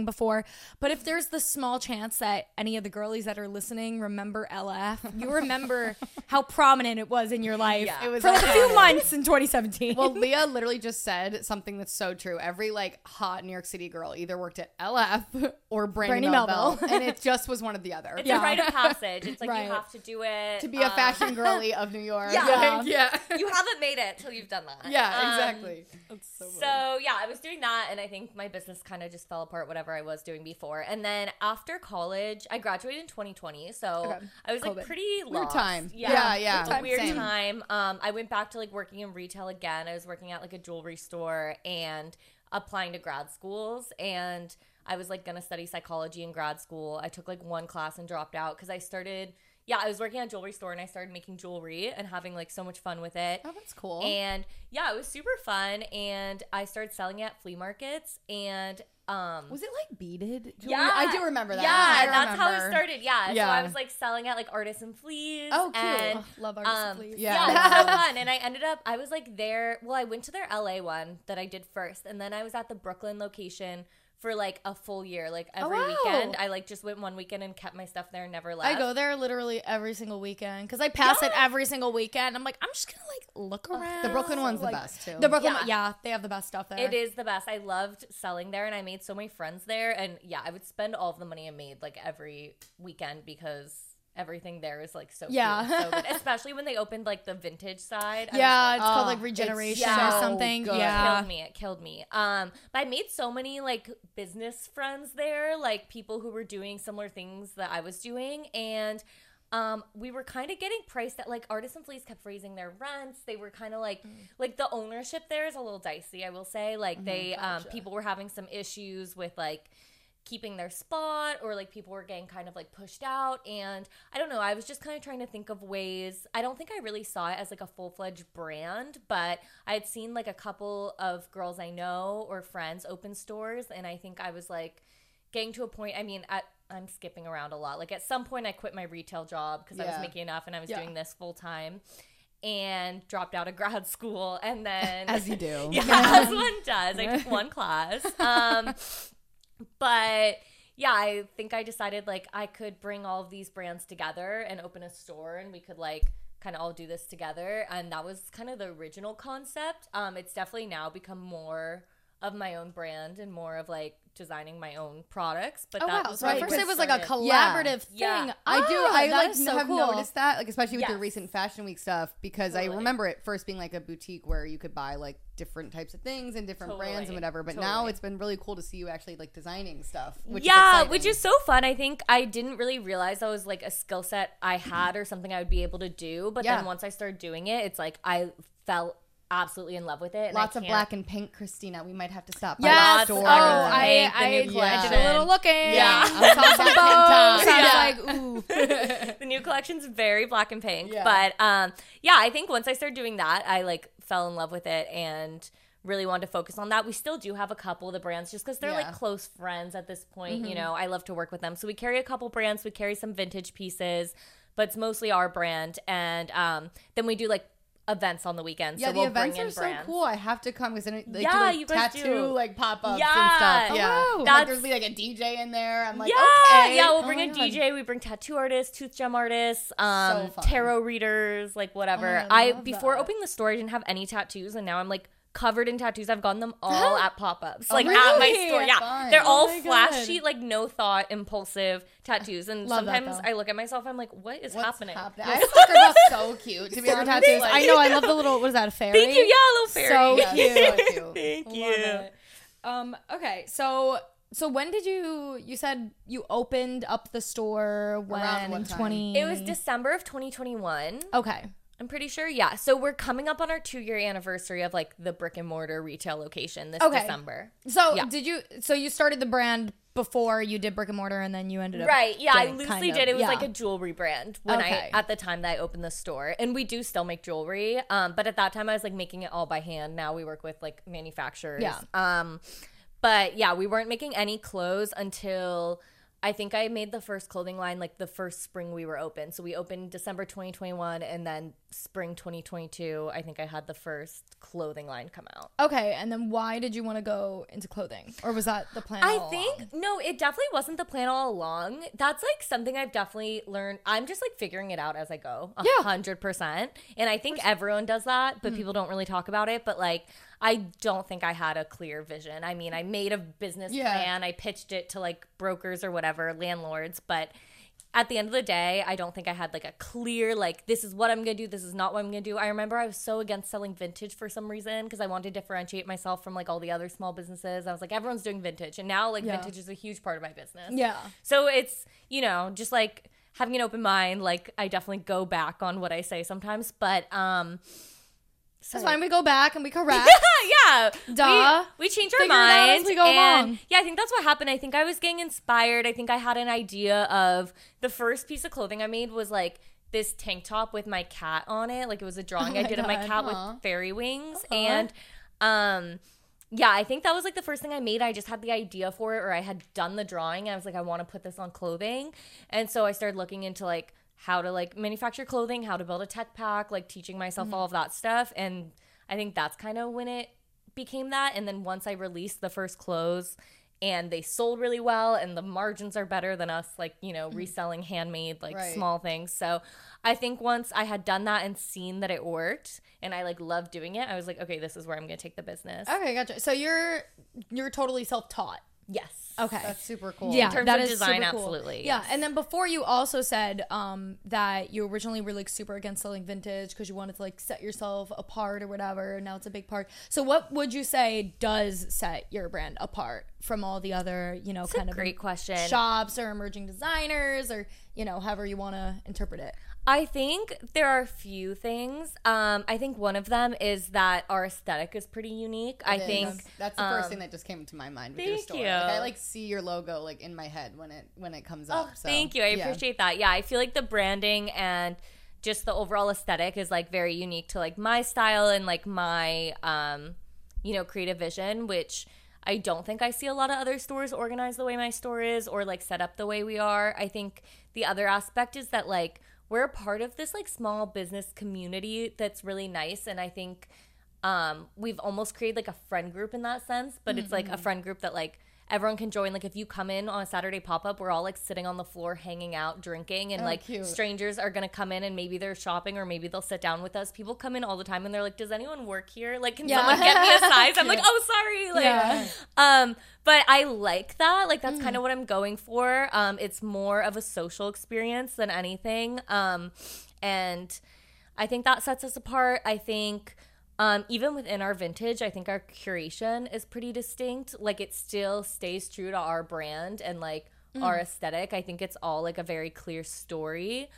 before, but if there's the small chance that any of the girlies that are listening remember LF, you remember how prominent it was in your life. Yeah. It was for like a few iconic. months in 2017. Well, Leah literally just said something that's so true. Every like hot New York City girl either worked at LF or Brandy Melville, and it just was one or the other. It's a rite of passage. It's like Right. you have to do it. To be a fashion girly of New York. Yeah. yeah. You haven't made it till you've done that. Yeah, exactly. That's so funny. So yeah, I was doing that, and I think my business kind of just fell apart. Whatever I was doing before, and then after college, I graduated in 2020. So Okay. I was like COVID. pretty Weird lost. time. Yeah, Yeah. It was a weird Same. time. I went back to like working in retail again. I was working at like a jewelry store and applying to grad schools, and I was like gonna study psychology in grad school. I took like one class and dropped out because I started. Yeah, I was working at a jewelry store and I started making jewelry and having like so much fun with it. Oh, that's cool. And yeah, it was super fun. And I started selling at flea markets and was it like beaded jewelry? yeah, I do remember that. Yeah, I that's how it remember. started. Yeah. Yeah. So I was like selling at like Artisan Fleas. Oh, cute. And, Love Artisan Fleas. Yeah. yeah, it was so fun. And I ended up, I was like there. Well, I went to their LA one that I did first, and then I was at the Brooklyn location for like a full year, like every wow. weekend. I like just went one weekend and kept my stuff there and never left. I go there literally every single weekend because I pass it every single weekend. I'm like, I'm just gonna like look around. The Brooklyn one's Like, the best too. The Brooklyn, Yeah. yeah, they have the best stuff there. It is the best. I loved selling there, and I made so many friends there. And yeah, I would spend all of the money I made like every weekend because everything there is like so Yeah. cute, so good. Especially when they opened like the vintage side. Yeah, it's called oh, like Regeneration it's or so something. good. Yeah, It killed me. But I made so many like business friends there, like people who were doing similar things that I was doing, and we were kind of getting priced at like Artisan Fleas kept raising their rents. They were kind of like the ownership there is a little dicey, I will say. Like they people were having some issues with like keeping their spot, or like people were getting kind of like pushed out, and I don't know, I was just kind of trying to think of ways. I don't think I really saw it as like a full-fledged brand, but I had seen like a couple of girls I know or friends open stores, and I think I was like getting to a point, I mean, I'm skipping around a lot. Like at some point I quit my retail job because I was Yeah. making enough and I was doing this full time, and dropped out of grad school, and then As you do. yeah, as one does. I took one class. But yeah, I think I decided like I could bring all of these brands together and open a store, and we could like kind of all do this together. And that was kind of the original concept. It's definitely now become more of my own brand and more of like designing my own products. But that wow. was So like at first what it was like a started. collaborative Yeah. thing. I do. Oh, I that like is so have cool. noticed that, like especially with your Yes. recent Fashion Week stuff, because I Totally. remember it first being like a boutique where you could buy like different types of things and different brands and Totally. whatever. But now Totally. it's been really cool to see you actually like designing stuff. Which Yeah, is exciting. which is so fun. I think I didn't really realize that was like a skill set I had or something I would be able to do. But Yeah. then once I started doing it, it's like I fell absolutely in love with it. And Lots I of can't- black and pink, Christina. We might have to stop by Yes. the Oh, store. Black and pink, the I new did a collection. little looking. Yeah. I saw Some that bows. I Yeah. was like, ooh. The new collection's very black and pink. Yeah. But yeah, I think once I started doing that, I like fell in love with it and really wanted to focus on that. We still do have a couple of the brands just because they're Yeah. like close friends at this point. You know, I love to work with them. So we carry a couple brands. We carry some vintage pieces, but it's mostly our brand. And then we do like events on the weekends. Yeah, so the we'll events bring are in so brands. cool. I have to come because they do Yeah, like you guys tattoo do. like pop-ups Yeah. and stuff. Oh, Yeah, wow. like That's- there'll be like a DJ in there. I'm like, yeah, okay. yeah, we'll Oh bring my a God. DJ. We bring tattoo artists, tooth gem artists, fun. tarot readers, like whatever. Oh, I I love before that. opening the store, I didn't have any tattoos, and now I'm like covered in tattoos. I've gotten them all at pop-ups, like at my really? store. Yeah, Fun. they're all Oh my flash God. sheet, like no thought, impulsive tattoos. And Love that, sometimes though. I look at myself, I'm like, what is What's happening? I think they're both so cute. To be Favorite honest, tattoos. like- I know. I love the little. What is that? A fairy? Thank you, yeah, little fairy. So Yeah, cute. so cute. Thank Love you. it. Okay. So when did you said you opened up the store when Around what in time? 20? It was December of 2021. Okay. I'm pretty sure, yeah. So we're coming up on our 2-year anniversary of like the brick and mortar retail location this Okay. December. So Yeah. so you started the brand before you did brick and mortar, and then you ended up Right, yeah, I doing loosely kind of- did. It was yeah. like a jewelry brand when Okay. at the time that I opened the store. And we do still make jewelry. But at that time I was like making it all by hand. Now we work with like manufacturers. Yeah. But yeah, we weren't making any clothes until I think I made the first clothing line like the first spring we were open. So we opened December 2021, and then spring 2022, I think I had the first clothing line come out. Okay, and then why did you want to go into clothing? Or was that the plan all along? No, it definitely wasn't the plan all along. That's like something I've definitely learned. I'm just like figuring it out as I go, 100%. And I think everyone does that, but people don't really talk about it. But like, I don't think I had a clear vision. I mean, I made a business plan. I pitched it to like brokers or whatever, landlords. But at the end of the day, I don't think I had like a clear, like, this is what I'm going to do. This is not what I'm going to do. I remember I was so against selling vintage for some reason because I wanted to differentiate myself from like all the other small businesses. I was like, everyone's doing vintage. And now like vintage is a huge part of my business. Yeah. So it's, you know, just like having an open mind. Like I definitely go back on what I say sometimes. But, that's fine. We go back and we correct. Yeah. Duh. We change our Figure it out minds. as we go along. Yeah, I think that's what happened. I think I was getting inspired. I think I had an idea of the first piece of clothing I made was like this tank top with my cat on it. Like it was a drawing I did of my cat with fairy wings. And yeah, I think that was like the first thing I made. I just had the idea for it, or I had done the drawing. I was like, I want to put this on clothing. And so I started looking into like how to like manufacture clothing, how to build a tech pack, like teaching myself all of that stuff. And I think that's kind of when it became that. And then once I released the first clothes and they sold really well and the margins are better than us, like, you know, reselling handmade, like small things. So I think once I had done that and seen that it worked and I like loved doing it, I was like, okay, this is where I'm going to take the business. Okay, gotcha. So you're totally self-taught. Yes. Okay. That's super cool. Yeah, In terms that of is design, super cool. absolutely. Yeah, yes. and then before you also said that you originally were like super against selling vintage because you wanted to like set yourself apart or whatever. And now it's a big part. So what would you say does set your brand apart from all the other, you know, That's kind a of great question. shops or emerging designers or, you know, however you want to interpret it? I think there are a few things. I think one of them is that our aesthetic is pretty unique. I think that's the first thing that just came to my mind with your thank store. you. Like, I like see your logo like in my head when it comes up. So, thank you. I appreciate that. Yeah, I feel like the branding and just the overall aesthetic is like very unique to like my style and like my you know, creative vision, which I don't think I see a lot of other stores organized the way my store is or like set up the way we are. I think the other aspect is that like we're a part of this like small business community that's really nice, and I think we've almost created like a friend group in that sense, but it's like a friend group that like everyone can join. Like if you come in on a Saturday pop-up, we're all like sitting on the floor hanging out drinking, and like cute. strangers are gonna come in and maybe they're shopping or maybe they'll sit down with us. People come in all the time and they're like, does anyone work here? Like, can someone get me a size? I'm like, oh, sorry. Like but I like that. Like that's kind of what I'm going for. It's more of a social experience than anything. And I think that sets us apart. I think even within our vintage, I think our curation is pretty distinct. Like it still stays true to our brand and like our aesthetic. I think it's all like a very clear story.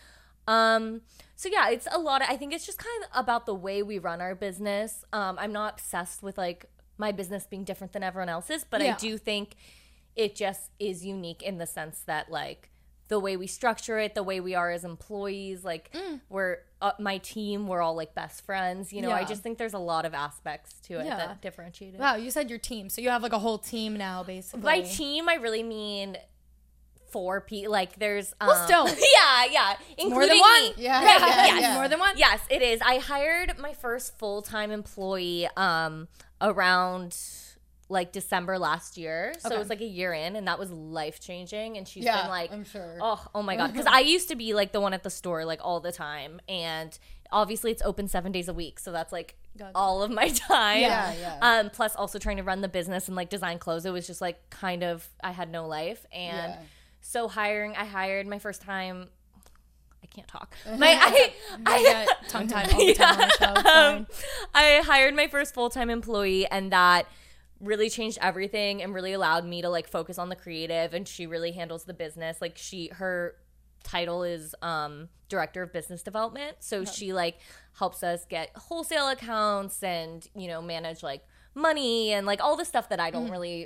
So yeah, it's a lot I think it's just kind of about the way we run our business. I'm not obsessed with like my business being different than everyone else's, but I do think it just is unique in the sense that like the way we structure it, the way we are as employees, like we're my team, we're all like best friends, you know. I just think there's a lot of aspects to it that differentiate it. Wow, you said your team, so you have like a whole team now, basically. By team, I really mean 4 people. Like there's well, still yeah, including more than one. Me. Yeah. More than one. Yes, it is. I hired my first full-time employee around like December last year. So it was like a year in, and that was life-changing. And she's been like, I'm sure. Oh my God. Because I used to be like the one at the store like all the time. And obviously it's open 7 days a week. So that's like all of my time. Yeah. Plus also trying to run the business and like design clothes. It was just like kind of, I had no life. And so I hired my first time, I can't talk. I get tongue-tied all the time on the show. It's fine. I hired my first full-time employee, and that really changed everything and really allowed me to like focus on the creative, and she really handles the business. Like her title is director of business development, so she like helps us get wholesale accounts and, you know, manage like money and like all the stuff that I don't really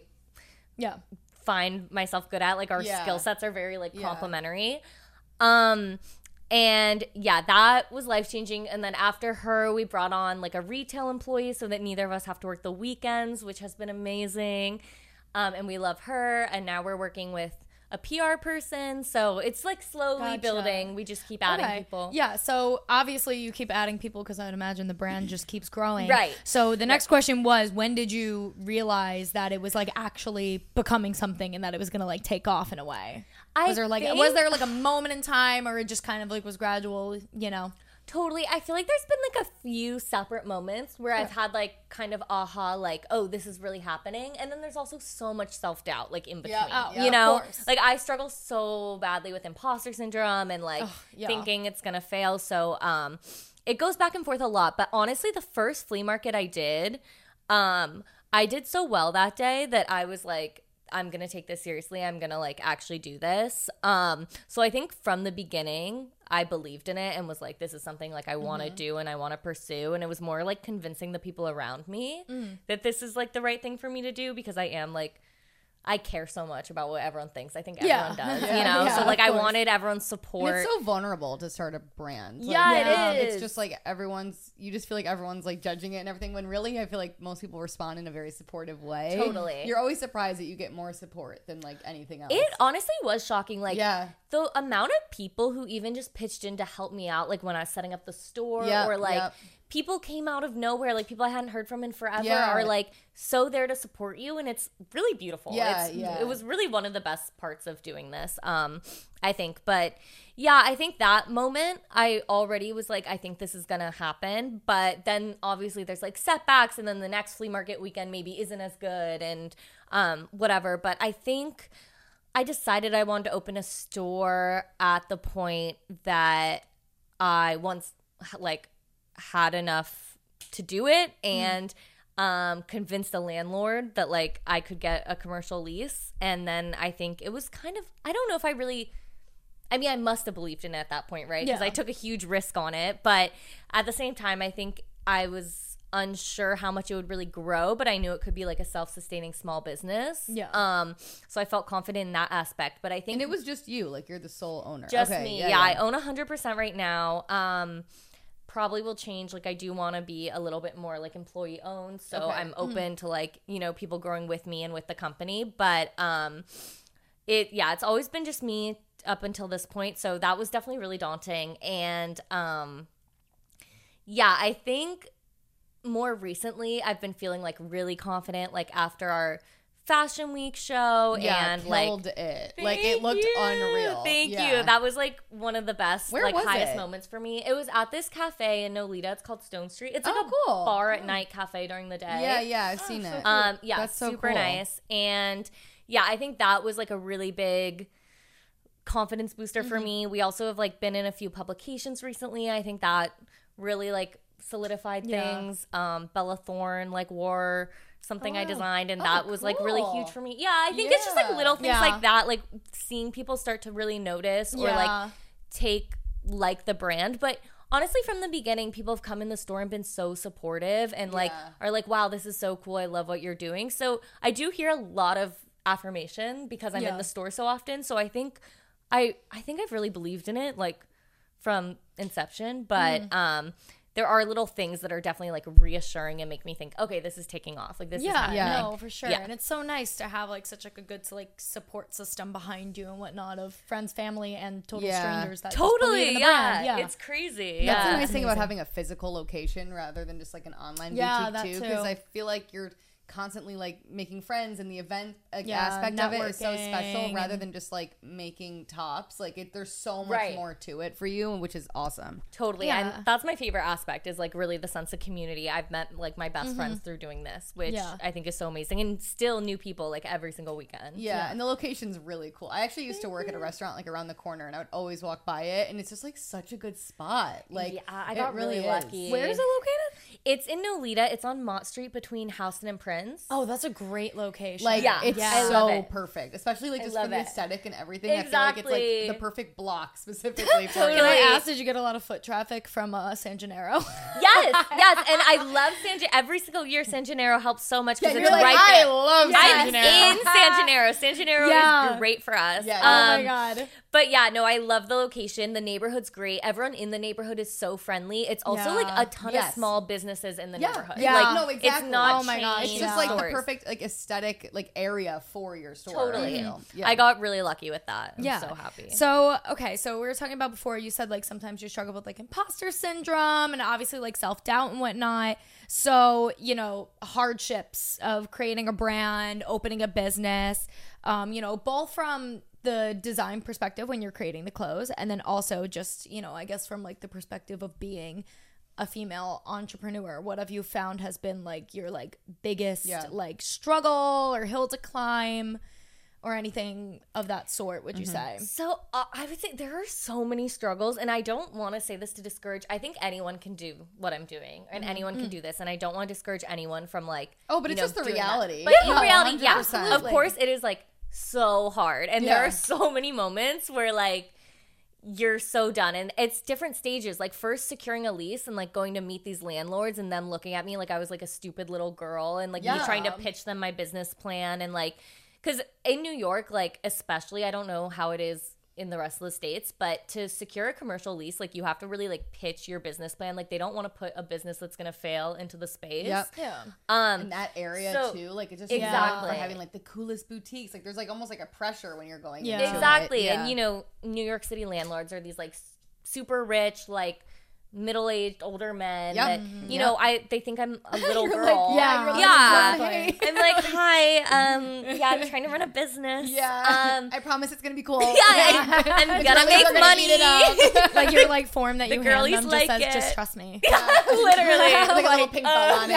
find myself good at. Like our skill sets are very like complementary. And yeah, that was life-changing. And then after her, we brought on like a retail employee so that neither of us have to work the weekends, which has been amazing. And we love her. And now we're working with a PR person. So it's like slowly Gotcha. building. We just keep adding people. Yeah, so obviously you keep adding people because I'd imagine the brand just keeps growing. Right. So the next question was, when did you realize that it was like actually becoming something and that it was gonna like take off in a way? Was there like a moment in time, or it just kind of like was gradual, you know? Totally. I feel like there's been like a few separate moments where I've had like kind of aha, like, oh, this is really happening. And then there's also so much self-doubt like in between, you know? Of course. Like I struggle so badly with imposter syndrome and like thinking it's going to fail. So it goes back and forth a lot. But honestly, the first flea market I did so well that day that I was like, I'm going to take this seriously. I'm going to like actually do this. So I think from the beginning, I believed in it and was like, this is something like I want to do and I want to pursue. And it was more like convincing the people around me that this is like the right thing for me to do, because I am like, I care so much about what everyone thinks. I think everyone does, you know? Yeah, so like I course. wanted everyone's support. And it's so vulnerable to start a brand. Like, Yeah, it is. It's just like you just feel like everyone's like judging it and everything, when really I feel like most people respond in a very supportive way. Totally. You're always surprised that you get more support than like anything else. It honestly was shocking. Like Yeah. the amount of people who even just pitched in to help me out, like when I was setting up the store, or like people came out of nowhere, like people I hadn't heard from in forever are like so there to support you, and it's really beautiful. It was really one of the best parts of doing this, I think. But yeah, I think that moment I already was like, I think this is gonna happen. But then obviously there's like setbacks, and then the next flea market weekend maybe isn't as good, and whatever. But I think I decided I wanted to open a store at the point that I once like had enough to do it, and convinced the landlord that like I could get a commercial lease. And then I think it was kind of, I don't know if I must have believed in it at that point, right? Because I took a huge risk on it, but at the same time I think I was unsure how much it would really grow, but I knew it could be like a self-sustaining small business. So I felt confident in that aspect. But I think, and it was just you, like you're the sole owner. Just me. Yeah, I own 100% right now. Probably will change. Like I do want to be a little bit more like employee owned, so I'm open to like, you know, people growing with me and with the company. But it's always been just me up until this point, so that was definitely really daunting. And I think more recently I've been feeling like really confident, like after our Fashion Week show, and killed like it. Like it looked unreal. Thank you. That was like one of the best, Where like was highest it? moments for me. It was at this cafe in Nolita. It's called Stone Street. It's like a cool. bar at night cafe during the day. I've seen it. That's so super cool. nice. And I think that was like a really big confidence booster for me. We also have like been in a few publications recently. I think that really like solidified things. Bella Thorne like wore something I designed, and that was like really huge for me. I think it's just like little things like that, like seeing people start to really notice or like take like the brand. But honestly, from the beginning, people have come in the store and been so supportive and like are like, wow, this is so cool, I love what you're doing. So I do hear a lot of affirmation because I'm in the store so often. So I think I've really believed in it like from inception. But there are little things that are definitely like reassuring and make me think, okay, this is taking off. Like this is happening. No, for sure. And it's so nice to have like such like a good like support system behind you and whatnot of friends, family, and total strangers that just believe in the brand. It's crazy. That's the nice thing about having a physical location rather than just like an online boutique too, because I feel like you're constantly like making friends, and the event aspect of it is so special rather than just like making tops. Like there's so much more to it for you, which is awesome. Totally. And that's my favorite aspect, is like really the sense of community. I've met like my best friends through doing this, which I think is so amazing, and still new people like every single weekend. And the location's really cool. I actually used to work at a restaurant like around the corner, and I would always walk by it, and it's just like such a good spot. Like I got really lucky. Where is it located? It's in Nolita. It's on Mott Street between Houston and Prince. Oh, that's a great location. Like, it's I love so it. perfect, especially like just for the aesthetic and everything. Exactly. I feel like it's like the perfect block specifically for Can I ask, did you get a lot of foot traffic from San Gennaro? Yes. And I love San Gennaro. Every single year, San Gennaro helps so much because it's like, right I there. love San Gennaro. I'm in San Gennaro. San Gennaro is great for us. Oh my God. But yeah, no, I love the location. The neighborhood's great. Everyone in the neighborhood is so friendly. It's also like a ton of small businesses in the neighborhood. Yeah, like, no, exactly. It's not Oh my gosh, It's just like the perfect like aesthetic like area for your store. Totally. Yeah. I got really lucky with that. I'm so happy. So, okay, so we were talking about before, you said like sometimes you struggle with like imposter syndrome and obviously like self-doubt and whatnot. So, you know, hardships of creating a brand, opening a business, you know, both from the design perspective when you're creating the clothes, and then also just, you know, I guess from like the perspective of being a female entrepreneur. What have you found has been like your like biggest like struggle or hill to climb or anything of that sort, would you say? So I would say there are so many struggles, and I don't want to say this to discourage. I think anyone can do what I'm doing, and anyone can do this, and I don't want to discourage anyone from like. But it's just the reality. But in reality, 100%. of course, it is like so hard, and there are so many moments where like you're so done, and it's different stages. Like first securing a lease and like going to meet these landlords, and them looking at me like I was like a stupid little girl, and like me trying to pitch them my business plan, and like. Because in New York, like, especially, I don't know how it is in the rest of the states, but to secure a commercial lease, like, you have to really, like, pitch your business plan. Like, they don't want to put a business that's going to fail into the space. Yep. Yeah. In that area, too. Like, it just exactly for having, like, the coolest boutiques. Like, there's, like, almost, like, a pressure when you're going into exactly. it. Yeah. And, you know, New York City landlords are these, like, super rich, like, middle-aged older men that you know they think I'm a little girl. Like, I'm like, hi, I'm trying to run a business. I promise it's gonna be cool. I'm gonna make money. Like your like form that you hand girlies them like just says, it. just trust me. Literally. Like a little pink bow on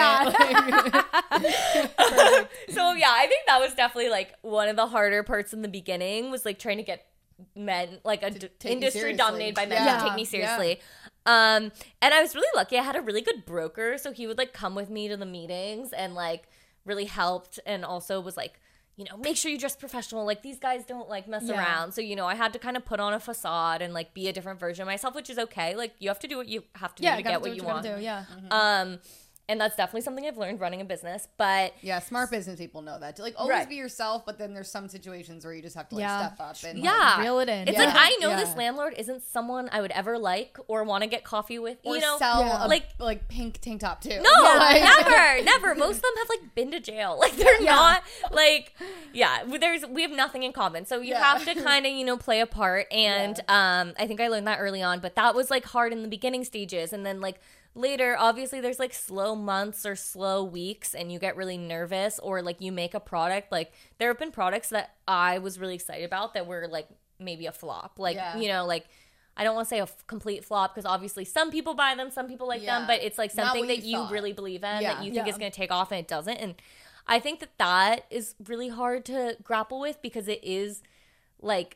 it. So yeah, I think that was definitely like one of the harder parts in the beginning was like trying to get men, like a industry dominated by men to take me seriously. And I was really lucky. I had a really good broker, so he would like come with me to the meetings and like really helped, and also was like, you know, make sure you dress professional. Like these guys don't like mess around. So, you know, I had to kind of put on a facade and like be a different version of myself, which is okay. Like you have to do what you have to do to get what you want. And that's definitely something I've learned running a business. But yeah, smart business people know that. To like always be yourself, but then there's some situations where you just have to like step up and like, reel it in. It's like I know this landlord isn't someone I would ever like or want to get coffee with. Or you know, sell a, like pink tank top too. No, never. Most of them have like been to jail. Like they're not like we have nothing in common. So you have to kind of, you know, play a part. And I think I learned that early on, but that was like hard in the beginning stages, and then like later, obviously, there's like slow months or slow weeks, and you get really nervous, or like you make a product. Like there have been products that I was really excited about that were like maybe a flop. Like, you know, like I don't want to say a complete flop because obviously some people buy them, some people like them, but it's like something that you really believe in that you think is going to take off and it doesn't. And I think that is really hard to grapple with because it is like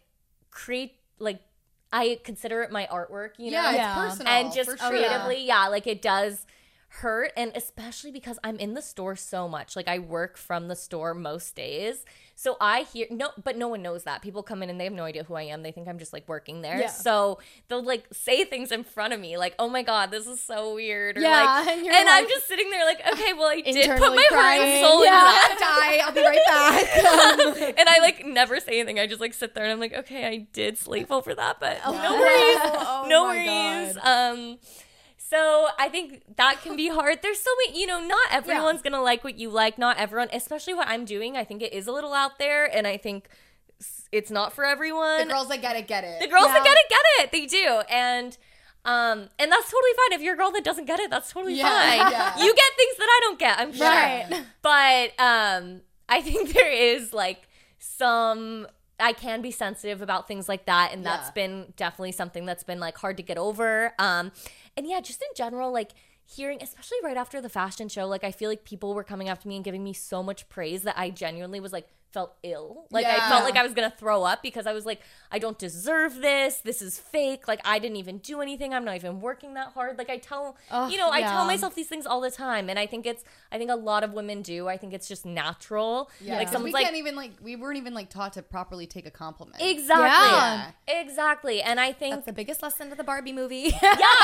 I consider it my artwork, you know? It's personal. And just creatively, like it does hurt. And especially because I'm in the store so much. Like I work from the store most days. So I hear, but no one knows that. People come in and they have no idea who I am. They think I'm just like working there. Yeah. So they'll like say things in front of me like, oh my God, this is so weird. Or like, and like, I'm just sitting there like, okay, well I did put my heart and soul into that. I'll be right back. And I like never say anything. I just like sit there and I'm like, okay, I did sleep over that, but no worries. No worries. So I think that can be hard. There's so many, you know, not everyone's going to like what you like. Not everyone, especially what I'm doing. I think it is a little out there, and I think it's not for everyone. The girls that get it. The girls that get it. They do. And that's totally fine. If you're a girl that doesn't get it, that's totally fine. Yeah. You get things that I don't get, I'm sure. Right. But I think there is like I can be sensitive about things like that, and that's been definitely something that's been like hard to get over. And yeah, just in general, like hearing, especially right after the fashion show, like I feel like people were coming up to me and giving me so much praise that I genuinely was like felt ill. Like I felt like I was gonna throw up because I was like, I don't deserve this. This is fake. Like I didn't even do anything. I'm not even working that hard. Like I tell myself these things all the time, and I think a lot of women do. I think it's just natural. Yeah. Like someone's we weren't even like taught to properly take a compliment. Exactly. Yeah. Exactly. And I think that's the biggest lesson of the Barbie movie.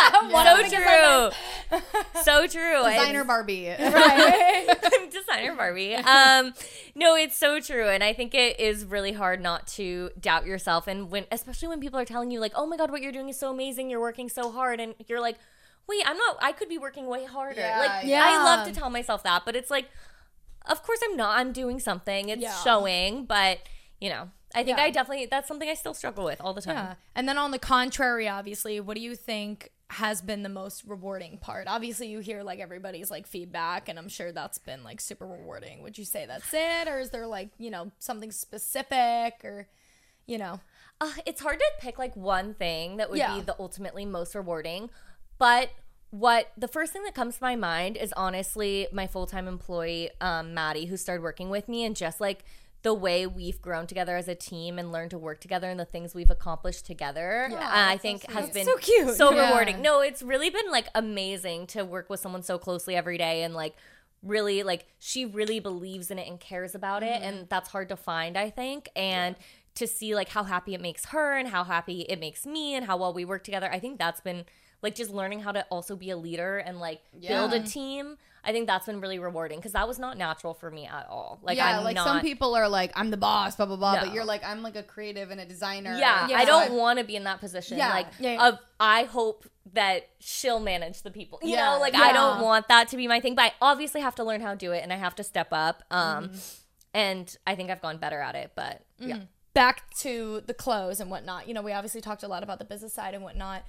So true. Designer Barbie. Right. Designer Barbie. No, it's so true. true. And I think it is really hard not to doubt yourself. And especially when people are telling you like, oh my God, what you're doing is so amazing. You're working so hard. And you're like, wait, I could be working way harder. I love to tell myself that, but it's like, of course I'm not. I'm doing something. It's showing, but I think that's something I still struggle with all the time. Yeah. And then on the contrary, obviously, what do you think has been the most rewarding part? Obviously, you hear like everybody's like feedback, and I'm sure that's been like super rewarding. Would you say that's it? Or is there like, something specific or, It's hard to pick like one thing that would be the ultimately most rewarding. But the first thing that comes to my mind is honestly my full-time employee, Maddie, who started working with me, and just like the way we've grown together as a team and learned to work together and the things we've accomplished together, I think has been so cute. So rewarding. No, it's really been like amazing to work with someone so closely every day, and like really like she really believes in it and cares about it, and that's hard to find, I think. And to see like how happy it makes her and how happy it makes me and how well we work together, I think that's been like just learning how to also be a leader and like build a team. I think that's been really rewarding because that was not natural for me at all. Like, some people are like, I'm the boss, blah, blah, blah. But you're like, I'm like a creative and a designer. Yeah. I don't want to be in that position. I hope that she'll manage the people. You know, like I don't want that to be my thing. But I obviously have to learn how to do it, and I have to step up. And I think I've gone better at it. But back to the clothes and whatnot. We obviously talked a lot about the business side and whatnot.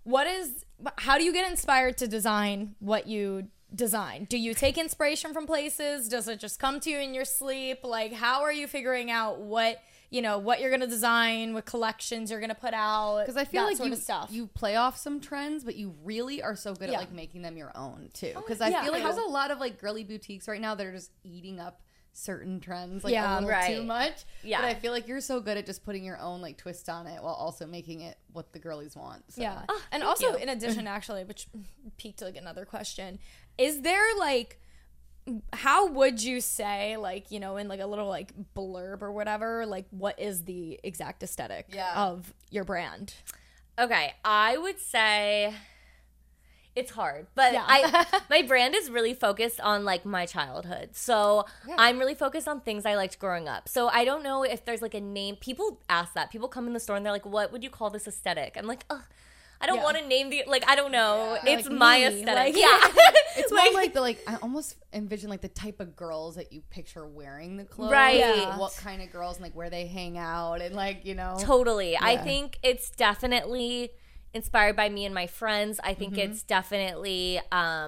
How do you get inspired to design what you design? Do you take inspiration from places? Does it just come to you in your sleep? Like, how are you figuring out what you're going to design, what collections you're going to put out? Because I feel like you play off some trends, but you really are so good at like making them your own too. Because I feel like there's a lot of like girly boutiques right now that are just eating up certain trends like a little too much. But I feel like you're so good at just putting your own like twist on it while also making it what the girlies want. So. Yeah. And also in addition, actually, which piqued like another question, is there like, how would you say like, in like a little like blurb or whatever, like what is the exact aesthetic of your brand? Okay. I would say it's hard, but my brand is really focused on like my childhood. So I'm really focused on things I liked growing up. So I don't know if there's like a name. People ask that. People come in the store and they're like, what would you call this aesthetic? I'm like, ugh, I don't want to name the, like, I don't know. It's like my aesthetic. Like, it's more like the, like, I almost envision like the type of girls that you picture wearing the clothes. Right. Yeah. What kind of girls and like where they hang out and like, Totally. Yeah. I think it's definitely inspired by me and my friends. I think it's definitely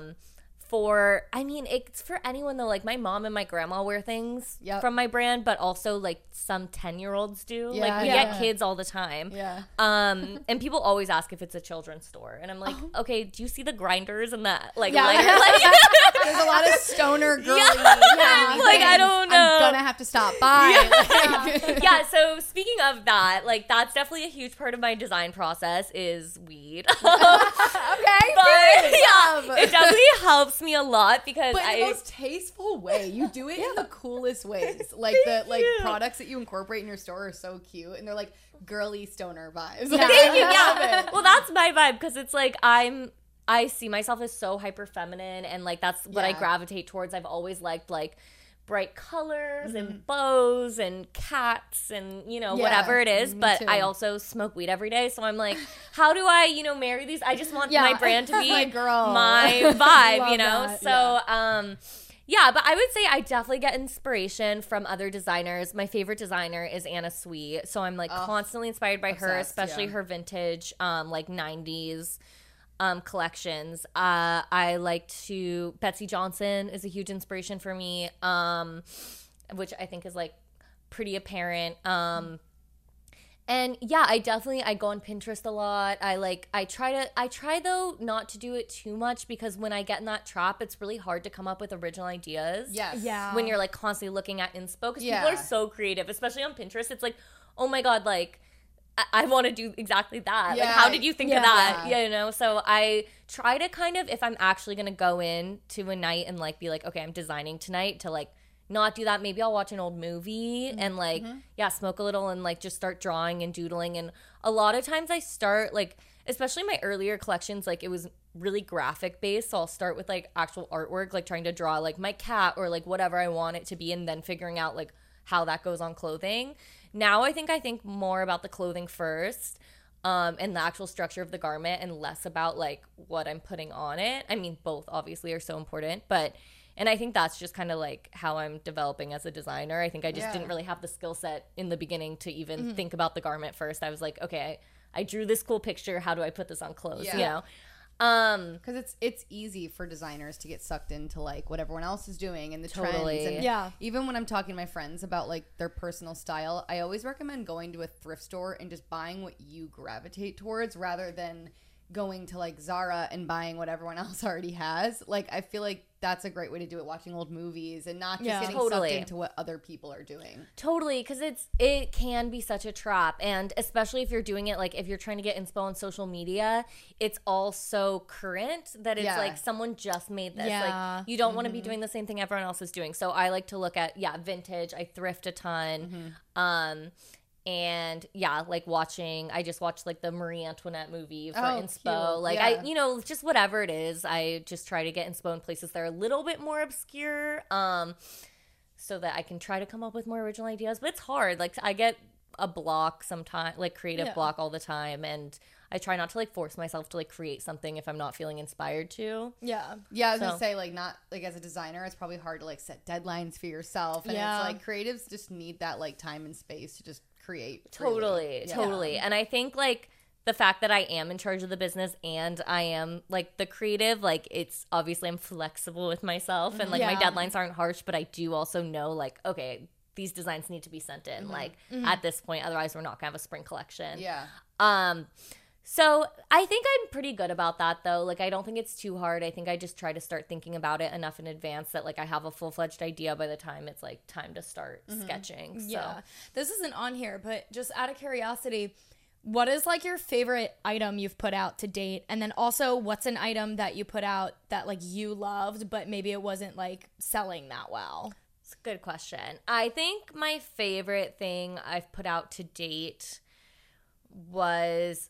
it's for anyone though. Like my mom and my grandma wear things from my brand, but also like some 10-year-olds do. Like we get kids all the time. Yeah. And people always ask if it's a children's store, and I'm like, okay, do you see the grinders and that like lighter? Like, there's a lot of stoner girly. Like I don't know. I'm gonna have to stop by. So speaking of that, like that's definitely a huge part of my design process is weed. It definitely helps me a lot because in the most tasteful way. You do it in the coolest ways. Like the products that you incorporate in your store are so cute, and they're like girly stoner vibes. Thank you. Well, that's my vibe because it's like I see myself as so hyper feminine, and like that's what I gravitate towards. I've always liked like bright colors and bows and cats and whatever it is, but too. I also smoke weed every day, so I'm like, how do I marry these? I just want my brand to be my vibe. But I would say I definitely get inspiration from other designers. My favorite designer is Anna Sui, so I'm like constantly inspired by her, especially her vintage like 90s collections. I like Betsy Johnson is a huge inspiration for me, which I think is like pretty apparent. And I go on Pinterest a lot. I try though not to do it too much, because when I get in that trap, it's really hard to come up with original ideas. Yes. Yeah. When you're like constantly looking at inspo, because people are so creative, especially on Pinterest. It's like, oh my God, like I want to do exactly that. Yeah. Like, how did you think of that? Yeah. So I try to kind of, if I'm actually going to go in to a night and like be like, okay, I'm designing tonight, to like not do that. Maybe I'll watch an old movie and like, smoke a little and like just start drawing and doodling. And a lot of times I start like, especially my earlier collections, like it was really graphic based. So I'll start with like actual artwork, like trying to draw like my cat or like whatever I want it to be. And then figuring out like how that goes on clothing. Now I think more about the clothing first, and the actual structure of the garment, and less about like what I'm putting on it. I mean, both obviously are so important, and I think that's just kind of like how I'm developing as a designer. I think I just didn't really have the skill set in the beginning to even think about the garment first. I was like, okay, I drew this cool picture. How do I put this on clothes? You know? Because it's easy for designers to get sucked into like what everyone else is doing and the trends. And even when I'm talking to my friends about like their personal style, I always recommend going to a thrift store and just buying what you gravitate towards rather than going to like Zara and buying what everyone else already has. Like I feel like that's a great way to do it, watching old movies and not just getting sucked into what other people are doing. Totally, because it can be such a trap, and especially if you're doing it like if you're trying to get inspo on social media, it's all so current that it's like someone just made this. Like you don't want to be doing the same thing everyone else is doing. So I like to look at vintage. I thrift a ton. And like I just watched like the Marie Antoinette movie for inspo. Cute. Like I, just whatever it is, I just try to get inspo in places that are a little bit more obscure, so that I can try to come up with more original ideas. But it's hard. Like I get a block sometimes, like creative block all the time, and I try not to like force myself to like create something if I'm not feeling inspired to. Yeah, I was gonna say like not like as a designer, it's probably hard to like set deadlines for yourself, and it's like creatives just need that like time and space to just create. Totally. And I think like the fact that I am in charge of the business and I am like the creative, like it's obviously I'm flexible with myself and like my deadlines aren't harsh, but I do also know like, okay, these designs need to be sent in like at this point, otherwise we're not gonna have a spring collection. So I think I'm pretty good about that though. Like I don't think it's too hard. I think I just try to start thinking about it enough in advance that like I have a full-fledged idea by the time it's like time to start sketching. So. Yeah. This isn't on here, but just out of curiosity, what is like your favorite item you've put out to date? And then also what's an item that you put out that like you loved, but maybe it wasn't like selling that well? It's a good question. I think my favorite thing I've put out to date was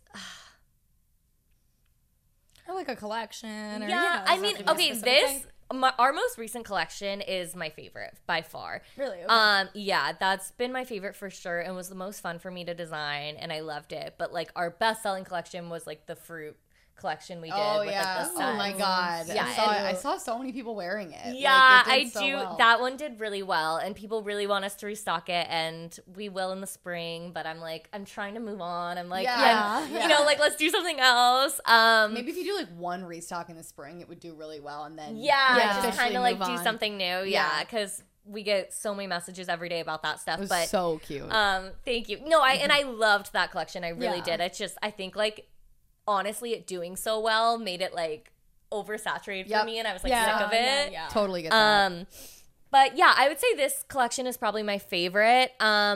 or like a collection or I mean, okay, our most recent collection is my favorite by far. Really? Okay. That's been my favorite for sure and was the most fun for me to design, and I loved it. But like our best selling collection was like the fruit collection we did with like the sun. Oh my god. I saw so many people wearing it. Yeah, like, it did well. That one did really well, and people really want us to restock it, and we will in the spring, but I'm trying to move on. I'm like, like let's do something else. Maybe if you do like one restock in the spring, it would do really well, and then just kind of like do something new. Because we get so many messages every day about that stuff. It was so cute. Thank you. No, I loved that collection. I really did. It's just I think like honestly it doing so well made it like oversaturated for me, and I was like sick of it. Totally get that. But yeah, I would say this collection is probably my favorite.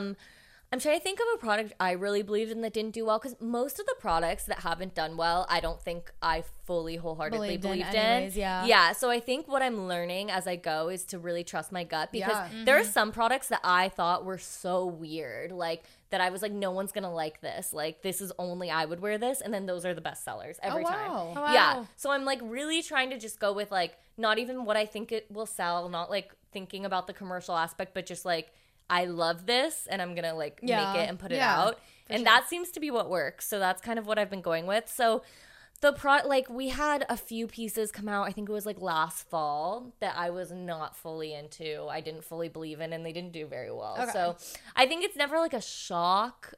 I'm trying to think of a product I really believed in that didn't do well, because most of the products that haven't done well, I don't think I fully wholeheartedly believed in. Yeah, so I think what I'm learning as I go is to really trust my gut, because there are some products that I thought were so weird, like that I was like, no one's gonna like this. Like this is only I would wear this, and then those are the best sellers every time. Oh, wow. Yeah, so I'm like really trying to just go with like not even what I think it will sell, not like thinking about the commercial aspect, but just like I love this and I'm gonna like make it and put it out, and that seems to be what works. So that's kind of what I've been going with. So the like we had a few pieces come out, I think it was like last fall, that I was not fully into, I didn't fully believe in, and they didn't do very well. So I think it's never like a shock.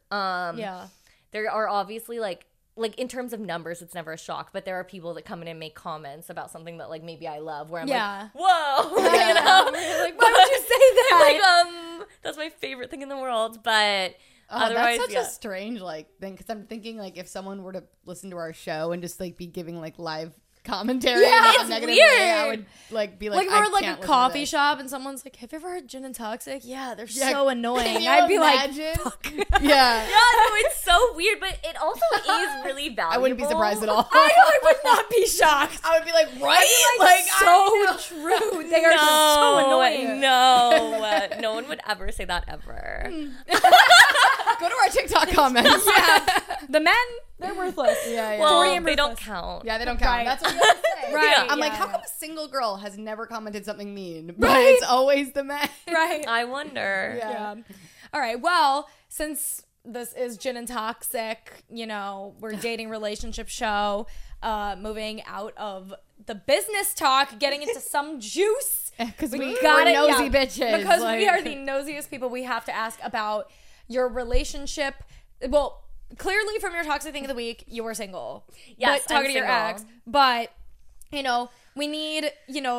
There are obviously like in terms of numbers, it's never a shock, but there are people that come in and make comments about something that like maybe I love, where I'm like, whoa, you know? Like, why would you say that? Like, that's my favorite thing in the world, but otherwise, that's such a strange like thing, because I'm thinking like if someone were to listen to our show and just like be giving like live commentary, it's negative weird. Way, I would like be like, we're like a coffee shop and someone's like, have you ever heard Gin and Toxic? Yeah, they're so annoying. I'd be like, fuck. Yeah, no, it's so weird, but it also is really valuable. I wouldn't be surprised at all. I would not be shocked. I would be like, right? Like so true. They are so annoying. No, no one would ever say that ever. Go to our TikTok comments. The men, they're worthless. Yeah. Well, they don't count. Yeah, they don't count. Right. That's what you have to say. Right. I'm like, Yeah. how come a single girl has never commented something mean? But it's always the men. Right. I wonder. Yeah. All right. Well, since this is Gin and Toxic, we're dating relationship show, moving out of the business talk, getting into some juice. Because we're gotta- nosy yeah. bitches. Because like- we are the nosiest people. We have to ask about your relationship. Well, clearly from your toxic thing of the week, you were single. Yes, but talking I'm to your single. ex. But, we need,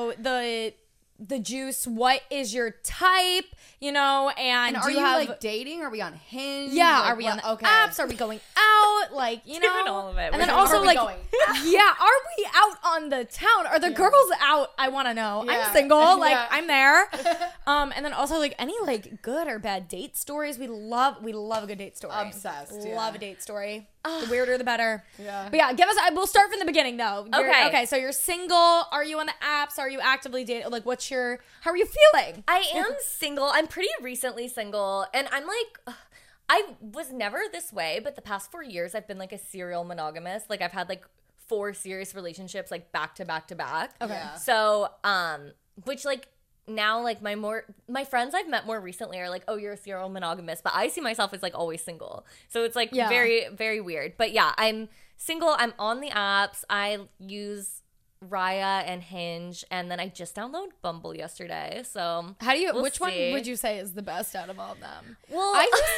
the juice. What is your type? And And do are you have like dating? Are we on Hinge? yeah, Like, are we on the okay. apps? Are we going out? Like, Doing all of it. And then We're also Are we like, going yeah, are we out on the town? Are the girls out? I want to know. Yeah. I'm single. Like, Yeah. I'm there. And then also like any like good or bad date stories. We love a good date story. Obsessed, Love yeah. a date story. The weirder, the better. Yeah. But yeah, we'll start from the beginning though. Okay. Okay. So you're single. Are you on the apps? Are you actively dating? Like, how are you feeling? I am single. I'm pretty recently single. And I'm like, I was never this way, but the past 4 years, I've been like a serial monogamous. Like, I've had like 4 serious relationships, like back to back to back. Okay. Yeah. So, which like now, like my friends I've met more recently are like, oh, you're a serial monogamous, but I see myself as like always single. So it's like Yeah. very, very weird. But yeah, I'm single. I'm on the apps. I use Raya and Hinge, and then I just downloaded Bumble yesterday. So How do you? we'll which one see. would you say is the best out of all of them? Well,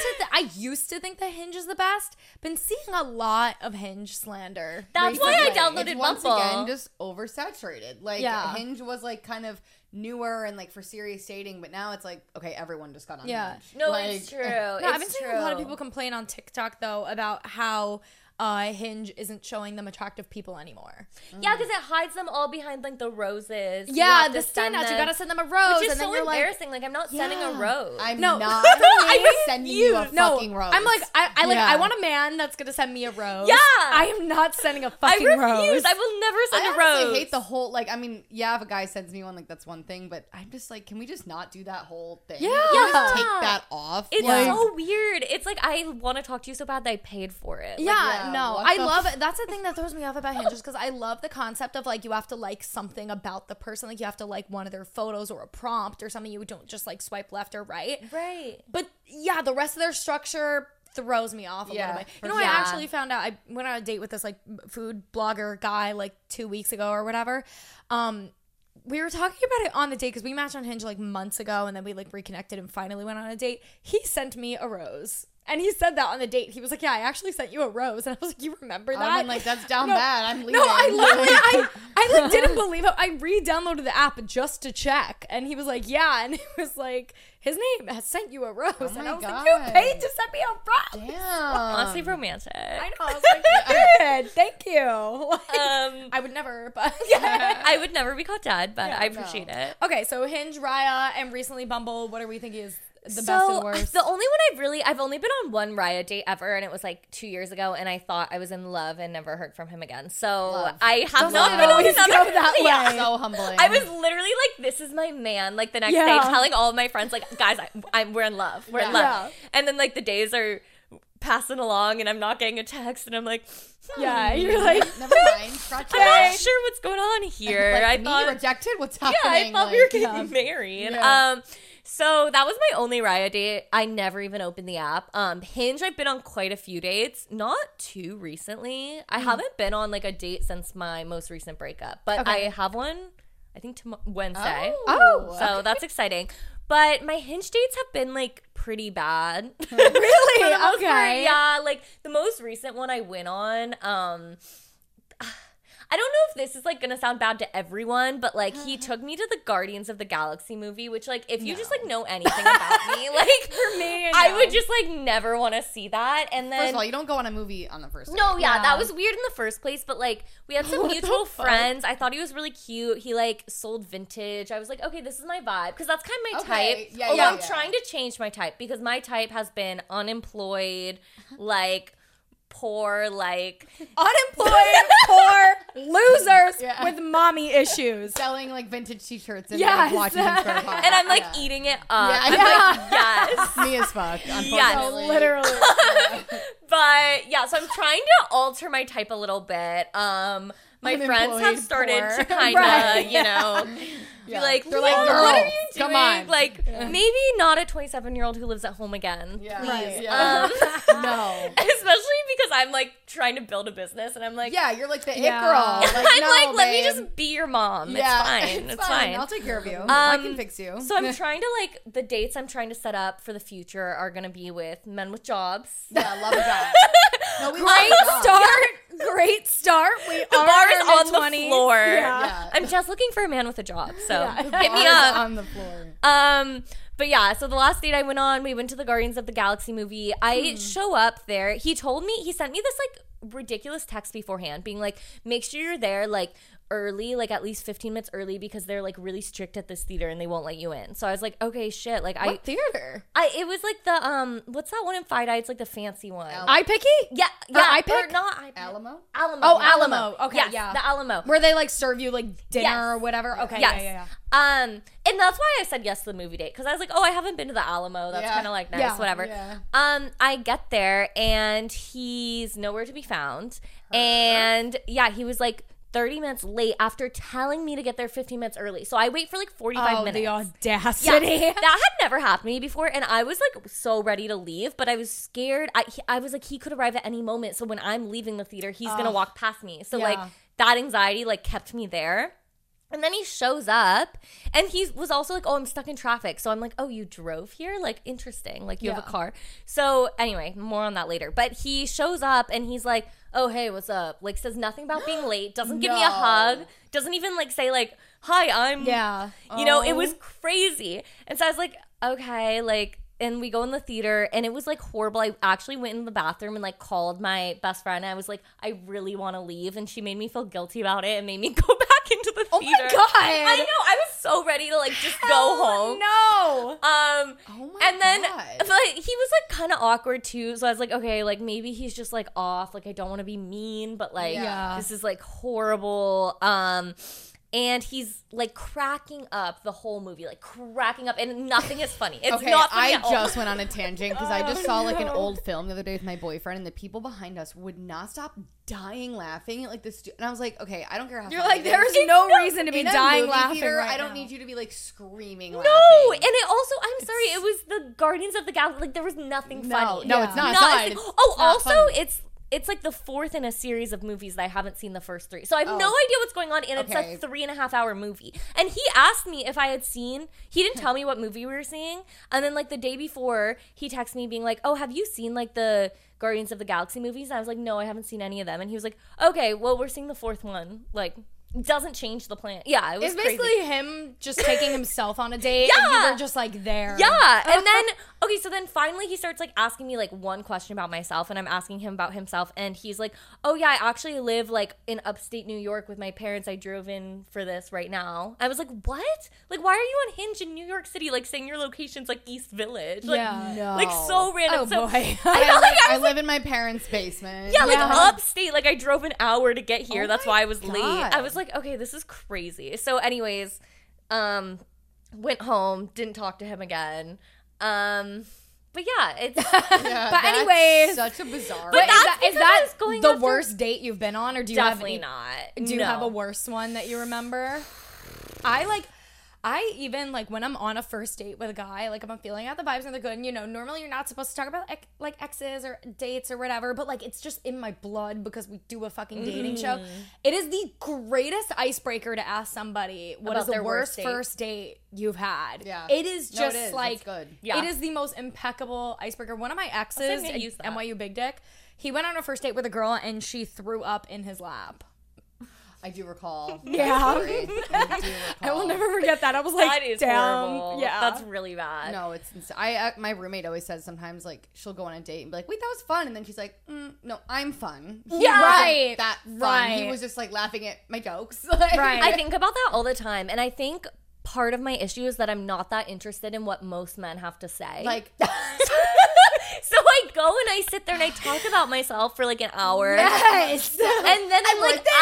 I used to think that Hinge is the best. Been seeing a lot of Hinge slander. That's why I Recently. downloaded It's once Bumble. again just oversaturated. Like Yeah. Hinge was like kind of newer and like for serious dating, but now it's like, okay, everyone just got on Yeah. Hinge. No, Like, it's true. No, I've been It's seeing true. a lot of people complain on TikTok though about how Hinge isn't showing them attractive people anymore. Yeah, because it hides them all behind like the roses. You Yeah, have to the send standouts. You them- gotta send them a rose, which is and then so you're like, embarrassing. Like, I'm not sending a Yeah. rose. I'm No. not sending you a no, fucking rose. I'm like, I Yeah. want a man that's gonna send me a rose. Yeah. I am not sending a I fucking refuse. rose. I will never send I a rose. honestly hate the whole like. I mean, yeah, if a guy sends me one, like that's one thing, but I'm just like, can we just not do that whole thing? Yeah. Can we just take Yeah. that off. It's Like, so weird. It's like I want to talk to you so bad that I paid for it. Like, Yeah, yeah, no, what I the love it. That's the thing that throws me off about Hinge, because I love the concept of like you have to like something about the person, like you have to like one of their photos or a prompt or something. You don't just like swipe left or right. right. But yeah, the rest of their structure throws me off a Yeah, little bit. for You know, I sure. actually found out. I went on a date with this like food blogger guy like 2 weeks ago or whatever. We were talking about it on the date because we matched on Hinge like months ago, and then we like reconnected and finally went on a date. He sent me a rose. And he said that on the date. He was like, yeah, I actually sent you a rose. And I was like, you remember that? I'm like, that's down No. bad. I'm leaving. No, I literally, I like didn't believe it. I re-downloaded the app just to check, and he was like, "Yeah," and it was like, "His name has sent you a rose," and my I was like, God. "You paid to send me a rose." Damn. Honestly, romantic. I know. I was like, "Good, thank you." Like, I would never, but I would never be caught dead, but Yeah, I appreciate it. okay. So Hinge, Raya, and recently Bumble. What are we thinking is the best So and the worst? the only one I've only been on one Raya date ever, and it was like 2 years ago, and I thought I was in love and never heard from him again. So Love. I have Doesn't not it been on always another go that Yeah. way? So humbling. I was literally like, "This is my man." Like the next Yeah. day, telling all of my friends, like, "Guys, we're in love. We're in love." Yeah. And then like the days are passing along, and I'm not getting a text, and I'm like, yeah, you're like, Never mind. Scratch I'm that. not sure what's going on here. Like, I me thought rejected. What's Yeah, happening? I thought we were getting married. Yeah. So that was my only Raya date. I never even opened the app. Hinge, I've been on quite a few dates. Not too recently. I haven't been on like a date since my most recent breakup, but Okay. I have one. I think Wednesday. Oh. So that's exciting. But my Hinge dates have been like pretty bad. really? For the most part, Okay. yeah, like the most recent one I went on, I don't know if this is like gonna sound bad to everyone, but like he took me to the Guardians of the Galaxy movie, which like if you just like know anything about me, like For me, I no. would just like never want to see that. And then First of all, you don't go on a movie on the first date. no, yeah, Yeah. that was weird in the first place, but like we had some What the mutual fuck? friends. I thought he was really cute. He like sold vintage. I was like, okay, this is my vibe because that's kind of my Okay, type. yeah, Although yeah, I'm yeah. trying to change my type because my type has been unemployed, like poor, like Unemployed, poor, losers with mommy issues. Selling like vintage t-shirts and Yes. like, watching Insecure Pod. And I'm like eating it up. Yeah, I'm yeah. like, yes. Me as fuck, unfortunately. Yes. Literally. But yeah, so I'm trying to alter my type a little bit. My friends have Unemployed, started poor. to kind of, Right. you know, Yeah. be like, They're like, "Leah, girl, what are you doing? come on." Like, maybe not a 27-year-old who lives at home again. Yeah. Please. Right. Yeah. No. Especially because I'm like trying to build a business and I'm like, Yeah, you're like the Yeah. it girl. Like, I'm no, like, let me babe. just be your mom. Yeah, It's fine. It's fine. I'll take care of you. I can fix you. So I'm trying to like the dates I'm trying to set up for the future are gonna be with men with jobs. Yeah, love that. No, we love Great that. start. Great start. We The are bar in is our on the mid-20s. floor. Yeah. I'm just looking for a man with a job. So Yeah. hit me Bar is up. on the floor. But yeah, so the last date I went on, we went to the Guardians of the Galaxy movie. I show up there. He sent me this like ridiculous text beforehand being like, make sure you're there like early, like at least 15 minutes early because they're like really strict at this theater and they won't let you in. So I was like, okay, shit. Like What theater? it was like the, what's that one in Fide? It's like the fancy one. iPicky? Yeah. I Or pick? not iPick. Alamo? Alamo. Oh, yeah. Alamo. Okay, Yes, yeah. the Alamo. Where they like serve you like dinner Yes. or whatever? Okay, Yes. yeah. And that's why I said yes to the movie date because I was like, oh, I haven't been to the Alamo. That's Yeah. kind of like nice, Yeah. whatever. Yeah. I get there and he's nowhere to be found. And yeah, he was like 30 minutes late after telling me to get there 15 minutes early. So I wait for like 45 Oh, minutes. the audacity. Yeah, that had never happened to me before, and I was like so ready to leave, but I was scared. I was like, he could arrive at any moment. So when I'm leaving the theater, he's gonna walk past me. So like Yeah. that anxiety like kept me there. And then he shows up, and he was also like, "Oh, I'm stuck in traffic." So I'm like, "Oh, you drove here? Like, interesting. Like, you have a car." So anyway, more on that later. But he shows up, and he's like, "Oh, hey, what's up?" Like, says nothing about being late. Doesn't give me a No. hug. Doesn't even like say like, "Hi, I'm." Yeah. You know, it was crazy. And so I was like, okay, like, and we go in the theater and it was like horrible. I actually went in the bathroom and like called my best friend. I was like, I really want to leave. And she made me feel guilty about it and made me go back into the Oh theater. my God. I know. I was so ready to like just go home. No. Oh my And then God. like, he was like kind of awkward too. So I was like, okay, like maybe he's just like off. Like I don't want to be mean, but like Yeah. this is like horrible. And he's like cracking up the whole movie, like cracking up, and nothing is funny. It's Okay, not funny I at all. just went on a tangent because I just saw like an no. old film the other day with my boyfriend, and the people behind us would not stop dying laughing at like this. And I was like, okay, I don't care how You're funny like, it there's is. no reason to be In a dying movie laughing theater, right I don't now. need you to be like screaming. No, laughing. and it also, I'm sorry, it was the Guardians of the Galaxy. Like there was nothing funny. No, Yeah. it's not. Not It's a not. thing. It's Oh, not also, funny. it's like the fourth in a series of movies that I haven't seen the first three. So I have no Oh. idea what's going on, and Okay. it's a 3.5-hour movie. And he asked me if I had seen, he didn't tell me what movie we were seeing. And then like the day before, he texted me being like, oh, have you seen like the Guardians of the Galaxy movies? And I was like, no, I haven't seen any of them. And he was like, okay, well, we're seeing the fourth one. Like, doesn't change the plan. Yeah, it was It's crazy. basically him just taking himself on a date, and you Yeah. were just like there. Yeah. And then, okay, so then finally he starts like asking me like one question about myself, and I'm asking him about himself. And he's like, oh, yeah, I actually live like in upstate New York with my parents. I drove in for this right now. I was like, what? Like, why are you on Hinge in New York City? Like, saying your location's like East Village. Like, Yeah. No. like so random. Oh, so, boy. I know, like, I live in my parents' basement. yeah, like Yeah. upstate. Like, I drove an hour to get here. Oh That's my why I was late. God. I was like, okay, this is crazy. So, anyways, went home, didn't talk to him again. But yeah, it's Yeah, But that's anyways- such a bizarre. But Wait, that's is because I that was going the after- worst date you've been on, or do you definitely have not. Do you No. have a worse one that you remember? I even like when I'm on a first date with a guy, like if I'm feeling out the vibes and they're good, and, you know, normally you're not supposed to talk about like exes or dates or whatever, but like it's just in my blood because we do a fucking dating show. It is the greatest icebreaker to ask somebody what About is the their worst worst date. first date you've had. Yeah. It is No, it just is. It's like good. Yeah. it is the most impeccable icebreaker. One of my exes, I'm gonna use that. NYU Big Dick, he went on a first date with a girl and she threw up in his lap. I do recall. that Yeah. story. I do I will recall. never forget that. I was like, That is damn. horrible. Yeah. That's really bad. No, it's my roommate always says sometimes like she'll go on a date and be like, "Wait, that was fun," and then she's like, "No, I'm fun." He Yeah. wasn't Right. that fun. He Right. was just like laughing at my jokes. Right. I think about that all the time, and I think part of my issue is that I'm not that interested in what most men have to say. Like, so I go and I sit there and I talk about myself for like an hour. Yes. And then I'm like, with it.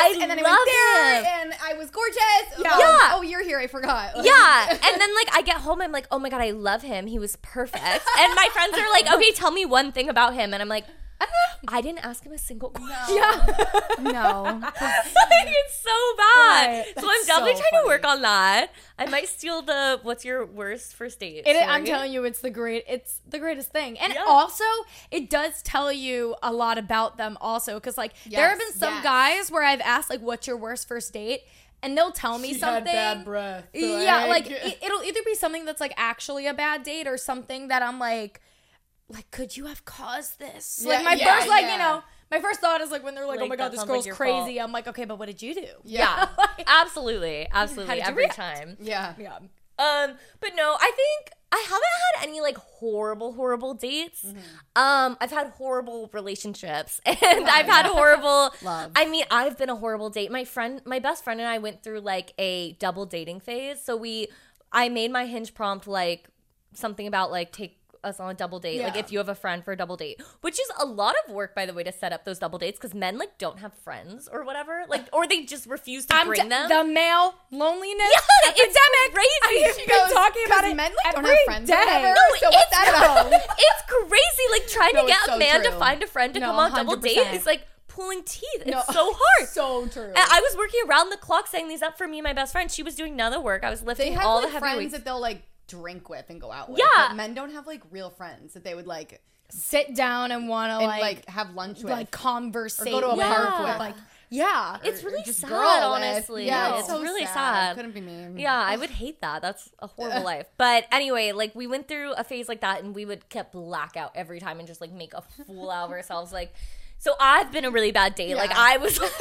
and then I love went there, him. and I was gorgeous. Yeah. Oh, you're here. I forgot. Like, Yeah. And then like I get home, I'm like, oh my God, I love him. He was perfect. And my friends are like, okay, tell me one thing about him. And I'm like, I didn't ask him a single question. No. Like, it's so bad. Right. So I'm That's definitely so trying to work funny. on that. I might steal the what's your worst first date? I'm story. telling you, it's the greatest thing. And Yeah. also, it does tell you a lot about them also. Because, like, there have been some guys where I've asked, like, what's your worst first date? And they'll tell me something. breath. Yeah, like, it'll either be something that's, like, actually a bad date or something that I'm like, could you have caused this? Yeah, Like, my yeah, first, like, yeah. you know, my first thought is, like, when they're like, Like, oh my God, that this sounds girl's like your crazy. fault. I'm like, okay, but what did you do? Yeah. Like, Absolutely. How Absolutely. did you Every react? time. Yeah. yeah. But no, I think I haven't had any like horrible dates. I've had horrible relationships and I've had horrible Love. I mean, I've been a horrible date. My best friend and I went through like a double dating phase. So I made my Hinge prompt like something about like take us on a double date, like Yeah. if you have a friend for a double date, which is a lot of work, by the way, to set up those double dates because men like don't have friends or whatever, like, or they just refuse to bring them. The male loneliness Yeah, epidemic. it's crazy. I mean, She you've been goes, talking about 'cause it men, like, don't every have friends or day. whatever. No, So what's that about? It's crazy, like trying No, to get it's a so man to true. find a friend to No, come on a double 100%. date is like pulling teeth. It's No. so hard. So true. And I was working around the clock setting these up for me and my best friend. She was doing none of the work. I was They lifting have all like the heavy friends weights. that they'll like drink with and go out with. Yeah. But men don't have like real friends that they would like Sit down and want to and like have lunch with. like conversate Or go to a with. park with. Like, yeah. It's really just sad, girl with. honestly. Yeah, it's so really sad. sad. Couldn't be me. Yeah, I would hate that. That's a horrible life. But anyway, like we went through a phase like that and we would get blackout every time and just like make a fool out of ourselves. Like, so I've been a really bad date. Like Yeah. I was like,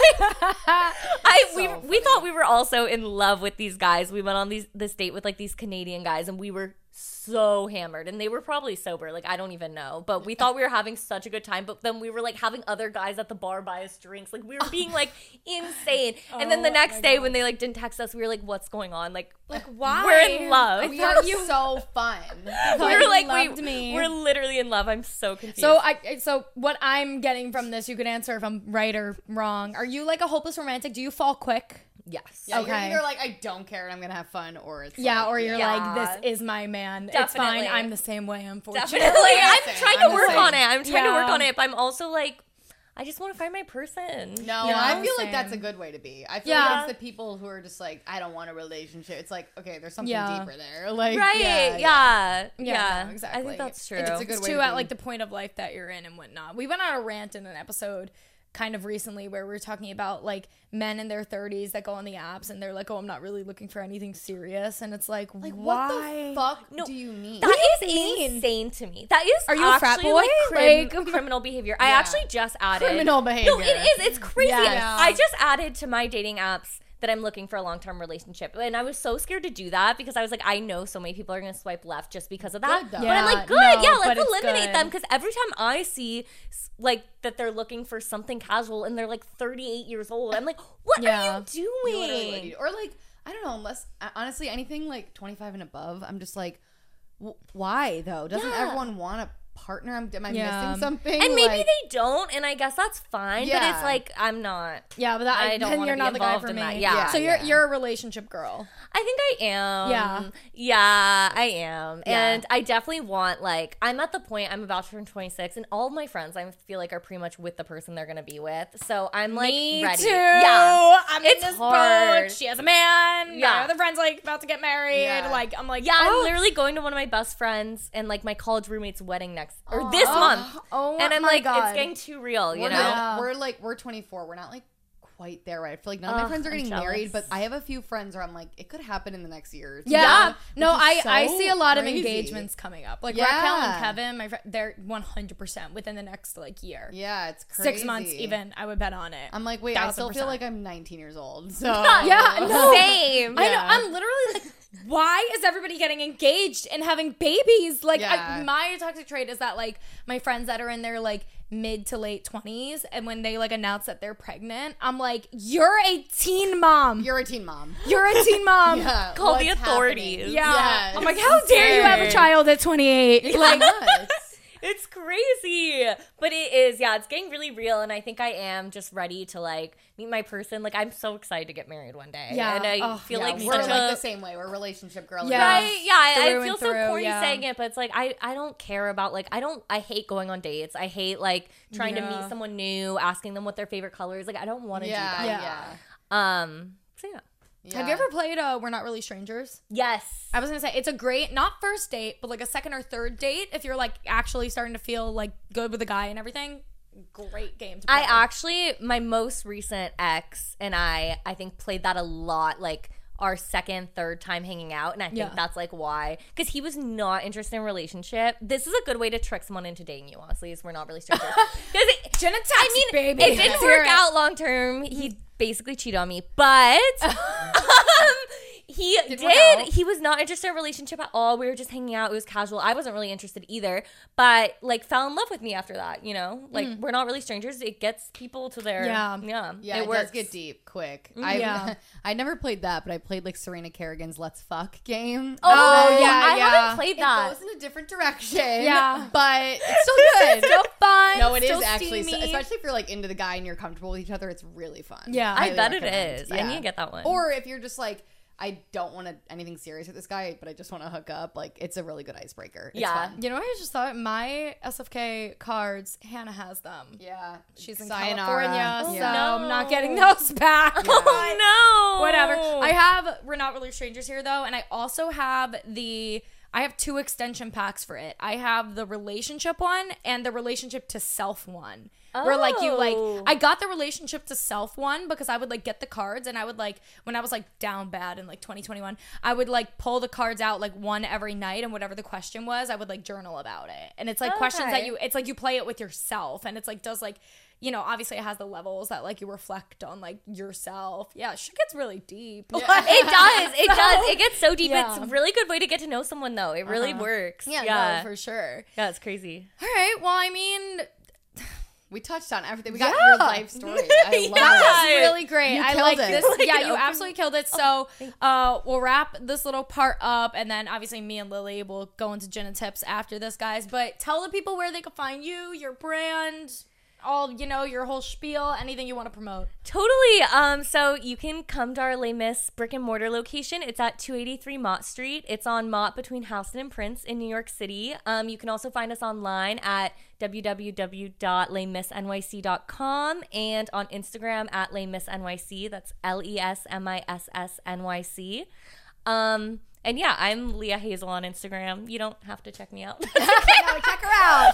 we thought we were also in love with these guys. We went on this date with like these Canadian guys and we were so hammered and they were probably sober. Like I don't even know, but we thought we were having such a good time. But then we were like having other guys at the bar buy us drinks. Like we were being like insane. And then the next day when they like didn't text us, we were like, "What's going on? Like Why? we're in love." We are so fun. We were like, loved me. we're literally in love. I'm so confused. So what I'm getting from this, you could answer if I'm right or wrong. Are you like a hopeless romantic? Do you fall quick? yes. Yeah, Okay. You're either like, I don't care and I'm gonna have fun, or it's Yeah, like, or you're Yeah. like, this is my man. It's Definitely. fine. I'm the same way, unfortunately. Definitely. I'm Same. trying I'm to the work same. on it. I'm trying to work Yeah. on it, but I'm also like, I just want to find my person. No, Yeah, I feel like same. that's a good way to be. I feel Yeah. like it's the people who are just like, I don't want a relationship. It's like, okay, there's something Yeah. deeper there. Like, Right. Yeah. Yeah, no, exactly. I think that's true. It's a good It's way too to at be. like the point of life that you're in and whatnot. We went on a rant in an episode kind of recently where we were talking about like men in their 30s that go on the apps and they're like, oh, I'm not really looking for anything serious. And it's like Like, why? what the fuck No, do you mean? That do is you mean? insane to me. That is Are you a frat actually, boy? like, Like- criminal behavior. I Yeah. actually just added Criminal behavior. No, it is. It's crazy. Yes. I just added to my dating apps that I'm looking for a long-term relationship, and I was so scared to do that because I was like, I know so many people are going to swipe left just because of that. Good, though. But I'm like, Yeah, good, no, yeah, but let's it's eliminate good. them because every time I see like that they're looking for something casual and they're like 38 years old, I'm like, what Yeah. are you You doing? literally would. Or like, I don't know, unless honestly anything like 25 and above, I'm just like, why though? Doesn't Yeah. everyone want a partner? Am I Yeah. missing something? And maybe Like, they don't, and I guess that's fine. But Yeah. it's like I'm not. Yeah, but I don't then wanna you're be not the guy involved for in me. that. Yeah. So Yeah. you're a relationship girl. I think I am. Yeah. Yeah, I am. Yeah. And I definitely want, like, I'm at the point, I'm about to turn 26, and all of my friends, I feel like, are pretty much with the person they're going to be with. So I'm, like, Me ready. too. Yeah. I'm It's in this hard. boat. She has a man. Yeah. My other friend's like about to get married. Yeah. Like I'm like, Yeah, oh. I'm literally going to one of my best friends and, like, my college roommate's wedding this month. Oh And I'm my like, God. it's getting too real, you we're know? not, we're 24. We're not like quite there, right? I feel like none of my friends are I'm getting jealous. married, but I have a few friends where I'm like, it could happen in the next year. Or two. Yeah. No, Which is I so see a lot of crazy. engagements coming up. Like Yeah. Raquel and Kevin, my friend, they're 100% within the next like year. Yeah, it's crazy. 6 months even, I would bet on it. I'm like, wait, I still feel 1000%. like I'm 19 years old. So Yeah, no. Same. I know. Yeah. I'm literally like, why is everybody getting engaged and having babies? Like, Yeah. my toxic trait is that like my friends that are in their like mid to late 20s, and when they like announce that they're pregnant, I'm like, you're a teen mom. You're a teen mom. You're a teen mom. Yeah, Call the what's authorities. happening? Yeah. Yeah, I'm like, it's how dare you have a insane. child at 28? Like, Nuts. It's crazy. But it is, it's getting really real. And I think I am just ready to like meet my person. Like I'm so excited to get married one day. Yeah. And I feel like we're such like a, the same way. We're relationship girls. Yeah. right? Yeah, I Through feel and so through, corny yeah. saying it, but it's like I don't care about like I hate going on dates. I hate like trying to meet someone new, asking them what their favorite color is. Like I don't want to do that. So yeah. Have you ever played We're Not Really Strangers? Yes. I was gonna say it's a great, not first date, but like a second or third date. If you're like actually starting to feel like good with the guy and everything, great game to play. I actually, my most recent ex and I think played that a lot. Like our second, third time hanging out, and I think that's like why, because he was not interested in a relationship. This is a good way to trick someone into dating you. Honestly, is we're not really strangers. baby. It didn't work out long term. He basically cheated on me, but he did. He was not interested in a relationship at all. We were just hanging out. It was casual. I wasn't really interested either, but like fell in love with me after that. You know, like we're not really strangers. It gets people to their It works. does get deep quick. Yeah. I never played that, but I played like Serena Kerrigan's Let's Fuck game. Oh yeah, I yeah. haven't played that. It goes in a different direction. Yeah. But it's still good. Still fun. No, it is still actually, steamy. especially if you're like into the guy and you're comfortable with each other, it's really fun. Yeah. I Highly bet it recommend. is. I need to get that one. Or if you're just like, I don't want anything serious with this guy, but I just want to hook up, like it's a really good icebreaker. It's fun. You know what I just thought? My SFK cards, Hannah has them. Yeah. She's in Sayonara. California, so Yeah. I'm not getting those back. Oh no. Whatever. I have We're Not Really Strangers here though, and I also have I have 2 extension packs for it. I have the relationship one and the relationship to self one. Where like you like I got the relationship to self one because I would like get the cards and I would like when I was like down bad in like 2021, I would like pull the cards out like one every night, and whatever the question was, I would like journal about it. And it's like questions that it's like you play it with yourself, and it's like does like, you know, obviously it has the levels that like you reflect on like yourself. Yeah, shit gets really deep. It does. It does. It gets so deep. It's a really good way to get to know someone though. It really works. Yeah, no, for sure. Yeah, it's crazy. All right. Well, I mean, We touched on everything. We got your life story. I love that it. was really great. You I killed like it. this. Like Yeah, an you open- absolutely killed it. So we'll wrap this little part up, and then obviously me and Lily will go into gin and tips after this, guys. But tell the people where they can find you, your brand, all, you know, your whole spiel, anything you want to promote. Totally. So you can come to our Les Mis brick and mortar location. It's at 283 Mott Street. It's on Mott between Houston and Prince in New York City. You can also find us online at www.lesmissnyc.com and on Instagram at lesmissnyc. That's LESMISSNYC. And yeah, I'm Leah Hazel on Instagram. You don't have to check me out. No, check her out.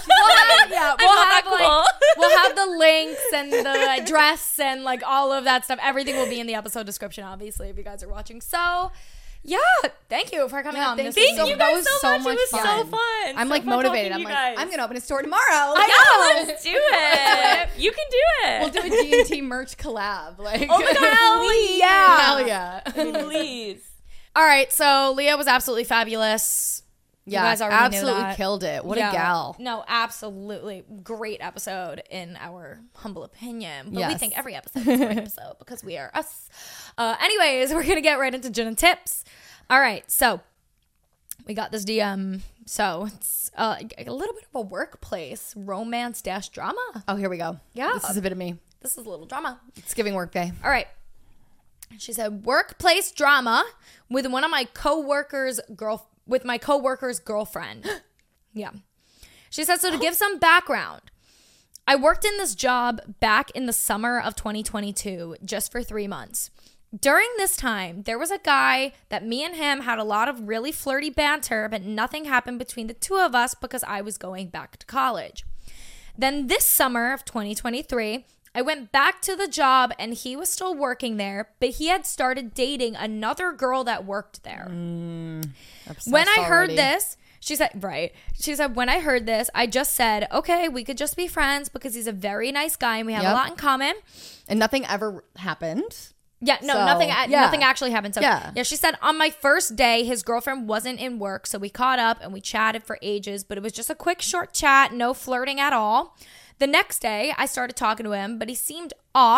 We'll have the links and the address and like all of that stuff. Everything will be in the episode description, obviously, if you guys are watching. So, yeah, thank you for coming on. Thank This you was you that guys was so much. It was fun. so fun. I'm So like fun motivated. talking I'm to like, you guys. I'm gonna open a store tomorrow. Yeah, let's do it. You can do it. We'll do a G&T merch collab. Like, Oh my God, Hell yeah. Please. All right, so Leah was absolutely fabulous. Yeah, you guys already knew absolutely that. killed it. What Yeah. a gal. No, absolutely. Great episode in our humble opinion. But we Yes. think every episode is a great episode because we are us. Anyways, we're going to get right into gin and tips. All right, so we got this DM. So it's a little bit of a workplace romance-drama. Oh, here we go. Yeah. This is a bit of me. This is a little drama. It's giving work day. All right. She said, workplace drama with one of my coworkers' girlfriend. Yeah. She said, so to give some background, I worked in this job back in the summer of 2022 just for 3 months. During this time, there was a guy that me and him had a lot of really flirty banter, but nothing happened between the two of us because I was going back to college. Then this summer of 2023, I went back to the job and he was still working there, but he had started dating another girl that worked there. When I heard this, she said, when I heard this, I just said, okay, we could just be friends because he's a very nice guy and we have a lot in common. And nothing ever happened. Yeah, no, So, nothing yeah. actually happened. So, Yeah. she said on my first day, his girlfriend wasn't in work. So we caught up and we chatted for ages, but it was just a quick short chat, no flirting at all. The next day, I started talking to him, but he seemed off.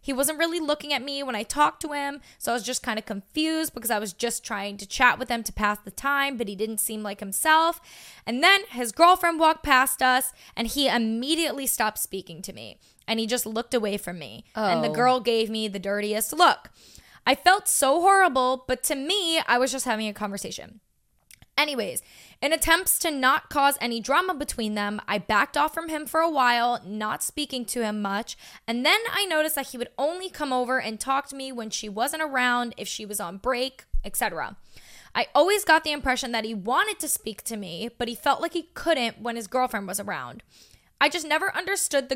He wasn't really looking at me when I talked to him, so I was just kind of confused because I was just trying to chat with him to pass the time, but he didn't seem like himself. And then his girlfriend walked past us, and he immediately stopped speaking to me, and he just looked away from me. And the girl gave me the dirtiest look. I felt so horrible, but to me, I was just having a conversation. Anyways, in attempts to not cause any drama between them, I backed off from him for a while, not speaking to him much, and then I noticed that he would only come over and talk to me when she wasn't around, if she was on break, etc. I always got the impression that he wanted to speak to me, but he felt like he couldn't when his girlfriend was around. I just never understood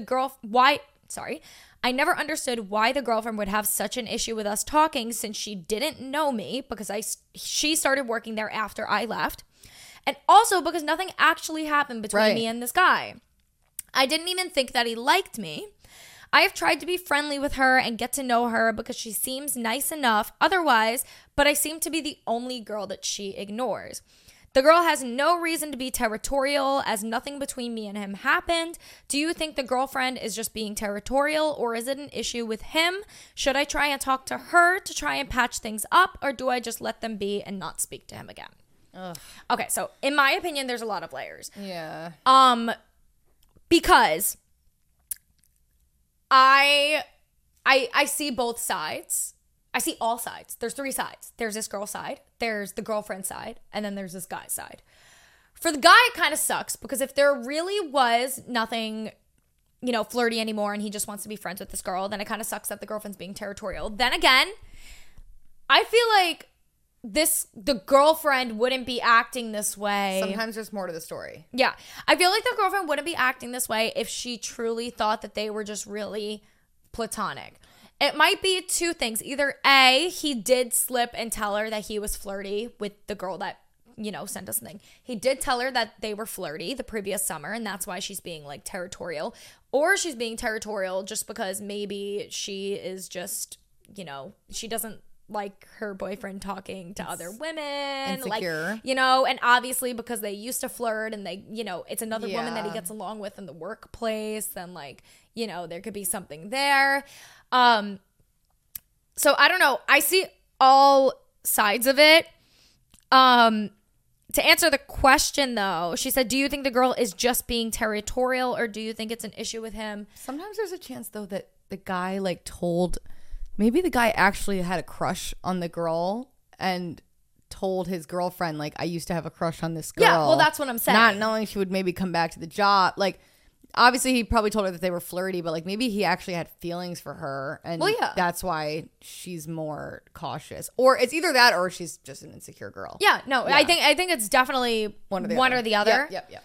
I never understood why the girlfriend would have such an issue with us talking, since she didn't know me, because she started working there after I left, and also because nothing actually happened between me and this guy. I didn't even think that he liked me. I have tried to be friendly with her and get to know her because she seems nice enough otherwise, but I seem to be the only girl that she ignores. The girl has no reason to be territorial, as nothing between me and him happened. Do you think the girlfriend is just being territorial, or is it an issue with him? Should I try and talk to her to try and patch things up, or do I just let them be and not speak to him again? Ugh. Okay, so in my opinion, there's a lot of layers. Yeah. Because I see both sides. I see all sides. There's 3 sides. There's this girl's side, there's the girlfriend side, and then there's this guy's side. For the guy, it kind of sucks, because if there really was nothing, flirty anymore and he just wants to be friends with this girl, then it kind of sucks that the girlfriend's being territorial. Then again, I feel like the girlfriend wouldn't be acting this way. Sometimes there's more to the story. Yeah. I feel like the girlfriend wouldn't be acting this way if she truly thought that they were just really platonic. It might be 2 things. Either A, he did slip and tell her that he was flirty with the girl that, sent us something. He did tell her that they were flirty the previous summer, and that's why she's being like territorial. Or she's being territorial just because maybe she is just, she doesn't like her boyfriend talking to other women. Insecure. And obviously because they used to flirt and they, it's another woman that he gets along with in the workplace, then there could be something there. So I don't know. I see all sides of it. To answer the question though, she said, do you think the girl is just being territorial, or do you think it's an issue with him? Sometimes there's a chance though that the guy maybe the guy actually had a crush on the girl and told his girlfriend, I used to have a crush on this girl. Yeah, well, that's what I'm saying. Not knowing she would maybe come back to the job. Obviously, he probably told her that they were flirty, but maybe he actually had feelings for her, and that's why she's more cautious. Or it's either that, or she's just an insecure girl. Yeah, no, yeah. I think it's definitely one or the other. Yep.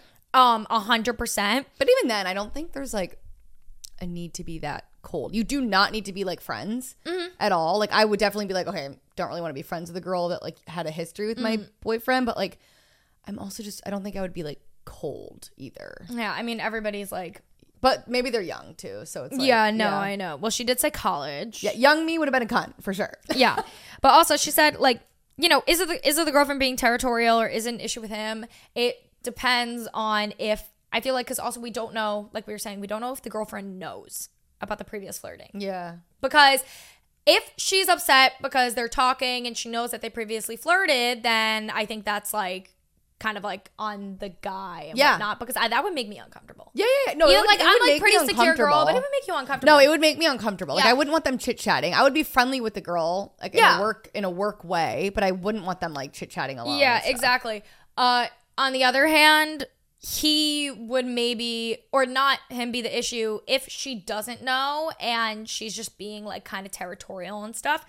100%. But even then, I don't think there's a need to be that cold. You do not need to be friends at all. I would definitely be okay, I don't really want to be friends with a girl that had a history with my boyfriend, but I'm also I don't think I would be cold either. Yeah, I mean, everybody's but maybe they're young too, so it's I know. Well, she did say college. Yeah, young me would have been a cunt for sure. Yeah, but also she said is it the girlfriend being territorial, or is it an issue with him? It depends on if, I feel because also we don't know, we were saying, we don't know if the girlfriend knows about the previous flirting. Yeah, because if she's upset because they're talking and she knows that they previously flirted, then I think that's kind of on the guy and whatnot, because that would make me uncomfortable. Yeah. No, I'm pretty secure girl, but it would make you uncomfortable. No, it would make me uncomfortable. I wouldn't want them chit chatting. I would be friendly with the girl, in a work way, but I wouldn't want them chit chatting alone. Yeah, exactly. On the other hand, he would maybe, or not him be the issue if she doesn't know and she's just being kind of territorial and stuff.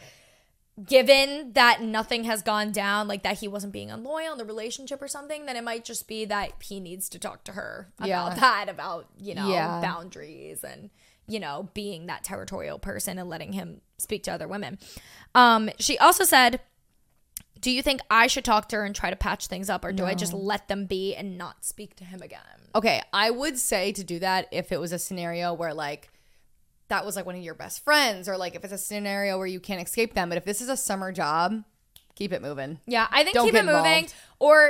Given that nothing has gone down, that he wasn't being unloyal in the relationship or something, then it might just be that he needs to talk to her about that, about, boundaries and, being that territorial person and letting him speak to other women. She also said, do you think I should talk to her and try to patch things up, or do I just let them be and not speak to him again? Okay, I would say to do that if it was a scenario where that was one of your best friends, or if it's a scenario where you can't escape them. But if this is a summer job, keep it moving. Yeah, I think keep it moving. Or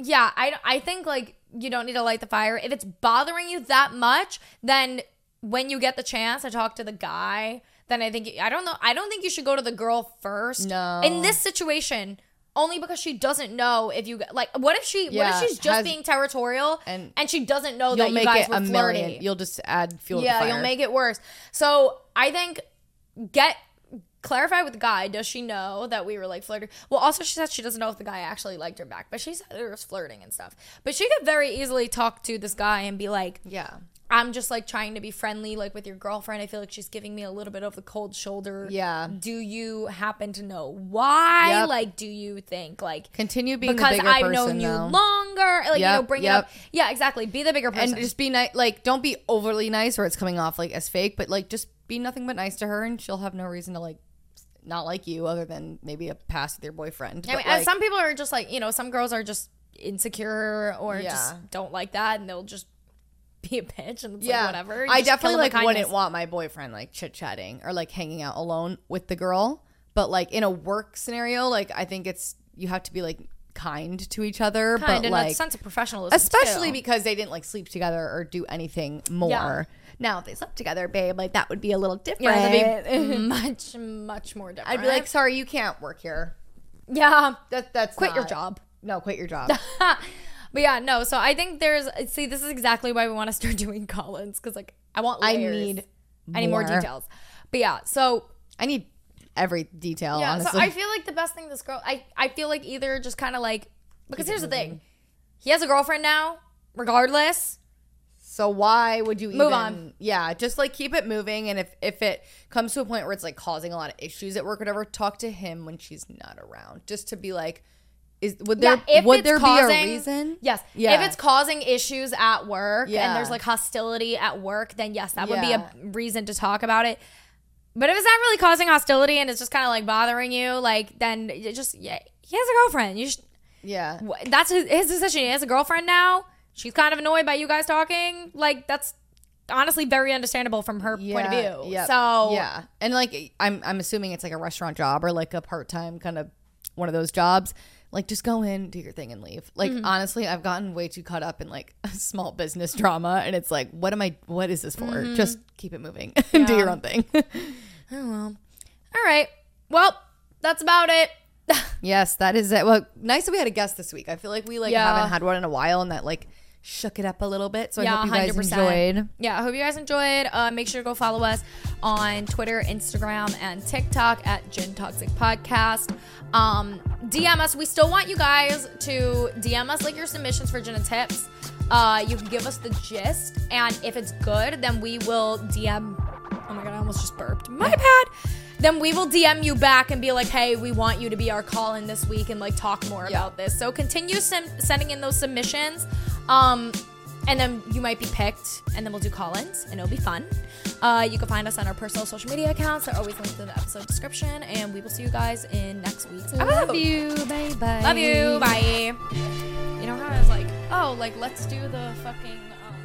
I think you don't need to light the fire. If it's bothering you that much, then when you get the chance to talk to the guy, then I don't think you should go to the girl first. No. In this situation, only because she doesn't know if you like. What if she's just being territorial and she doesn't know that you guys were flirty? You'll just add fuel to the fire. Yeah, you'll make it worse. So I think clarify with the guy. Does she know that we were like flirting? Well, also she said she doesn't know if the guy actually liked her back, but she said there was flirting and stuff. But she could very easily talk to this guy and be like, yeah, I'm just like trying to be friendly, like with your girlfriend. I feel like she's giving me a little bit of the cold shoulder. Yeah. Do you happen to know why? Yep. Like, do you think like continue being because the bigger I've person, known you though. longer? Like, Yep, bring it up. Yeah, exactly. Be the bigger person and just be nice. Like, don't be overly nice, or it's coming off like as fake. But like, just be nothing but nice to her, and she'll have no reason to like not like you, other than maybe a past with your boyfriend. I mean, like, some people are just like, some girls are just insecure or Yeah. just don't like that, and they'll just be a bitch and it's yeah, like whatever. I Just definitely kill them with like wouldn't kindness. want my boyfriend like chit chatting or like hanging out alone with the girl. But like in a work scenario, like I think you have to be like kind to each other, Kind but and like a sense of professionalism, especially too. because they didn't like sleep together or do anything more. Yeah. Now, if they slept together, babe, like that would be a little different. Yeah, that'd be much, much more different. I'd be like, sorry, you can't work here. yeah, That's quit your not- job. No, quit your job. But yeah, no. So I think this is exactly why we want to start doing call-ins, because like I want layers. I need more details. But yeah, so I need every detail. yeah, honestly. so I feel like the best thing this girl, I feel like either just kind of like, because here's the thing, he has a girlfriend now, regardless. So why would you Move on? Yeah, just like keep it moving, and if it comes to a point where it's like causing a lot of issues at work, or whatever, talk to him when she's not around, just to be like, would there be a reason? Yes. Yeah. If it's causing issues at work Yeah. and there's like hostility at work, then yes, that would be Yeah. a reason to talk about it. But if it's not really causing hostility and it's just kind of like bothering you, like then it just he has a girlfriend. Yeah. That's his decision. He has a girlfriend now. She's kind of annoyed by you guys talking. Like that's honestly very understandable from her point of view. Yep. So yeah, and like I'm assuming it's like a restaurant job or like a part-time kind of one of those jobs. Like just go in, do your thing, and leave. Like honestly, I've gotten way too caught up in like a small business drama, and it's like, what is this for? Just keep it moving and do your own thing. oh well. All right. Well, that's about it. Yes, that is it. Well, nice that we had a guest this week. I feel like we like haven't had one in a while, and that like shook it up a little bit. So I hope you guys 100%. enjoyed. Yeah, I hope you guys enjoyed. Make sure to go follow us on Twitter, Instagram, and TikTok at Gin Toxic Podcast. DM us. We still want you guys to DM us like your submissions for gin and tips. You can give us the gist, and if it's good, then we will DM. Oh my god, I almost just burped. My bad. Then we will DM you back and be like, hey, we want you to be our call-in this week and like talk more about this. So continue sending in those submissions. And then you might be picked, and then we'll do call-ins, and it'll be fun. You can find us on our personal social media accounts. They're always linked in the episode description, and we will see you guys in next week's episode. Love you. Bye. Love you. Bye. You know how I was like, oh, like let's do the fucking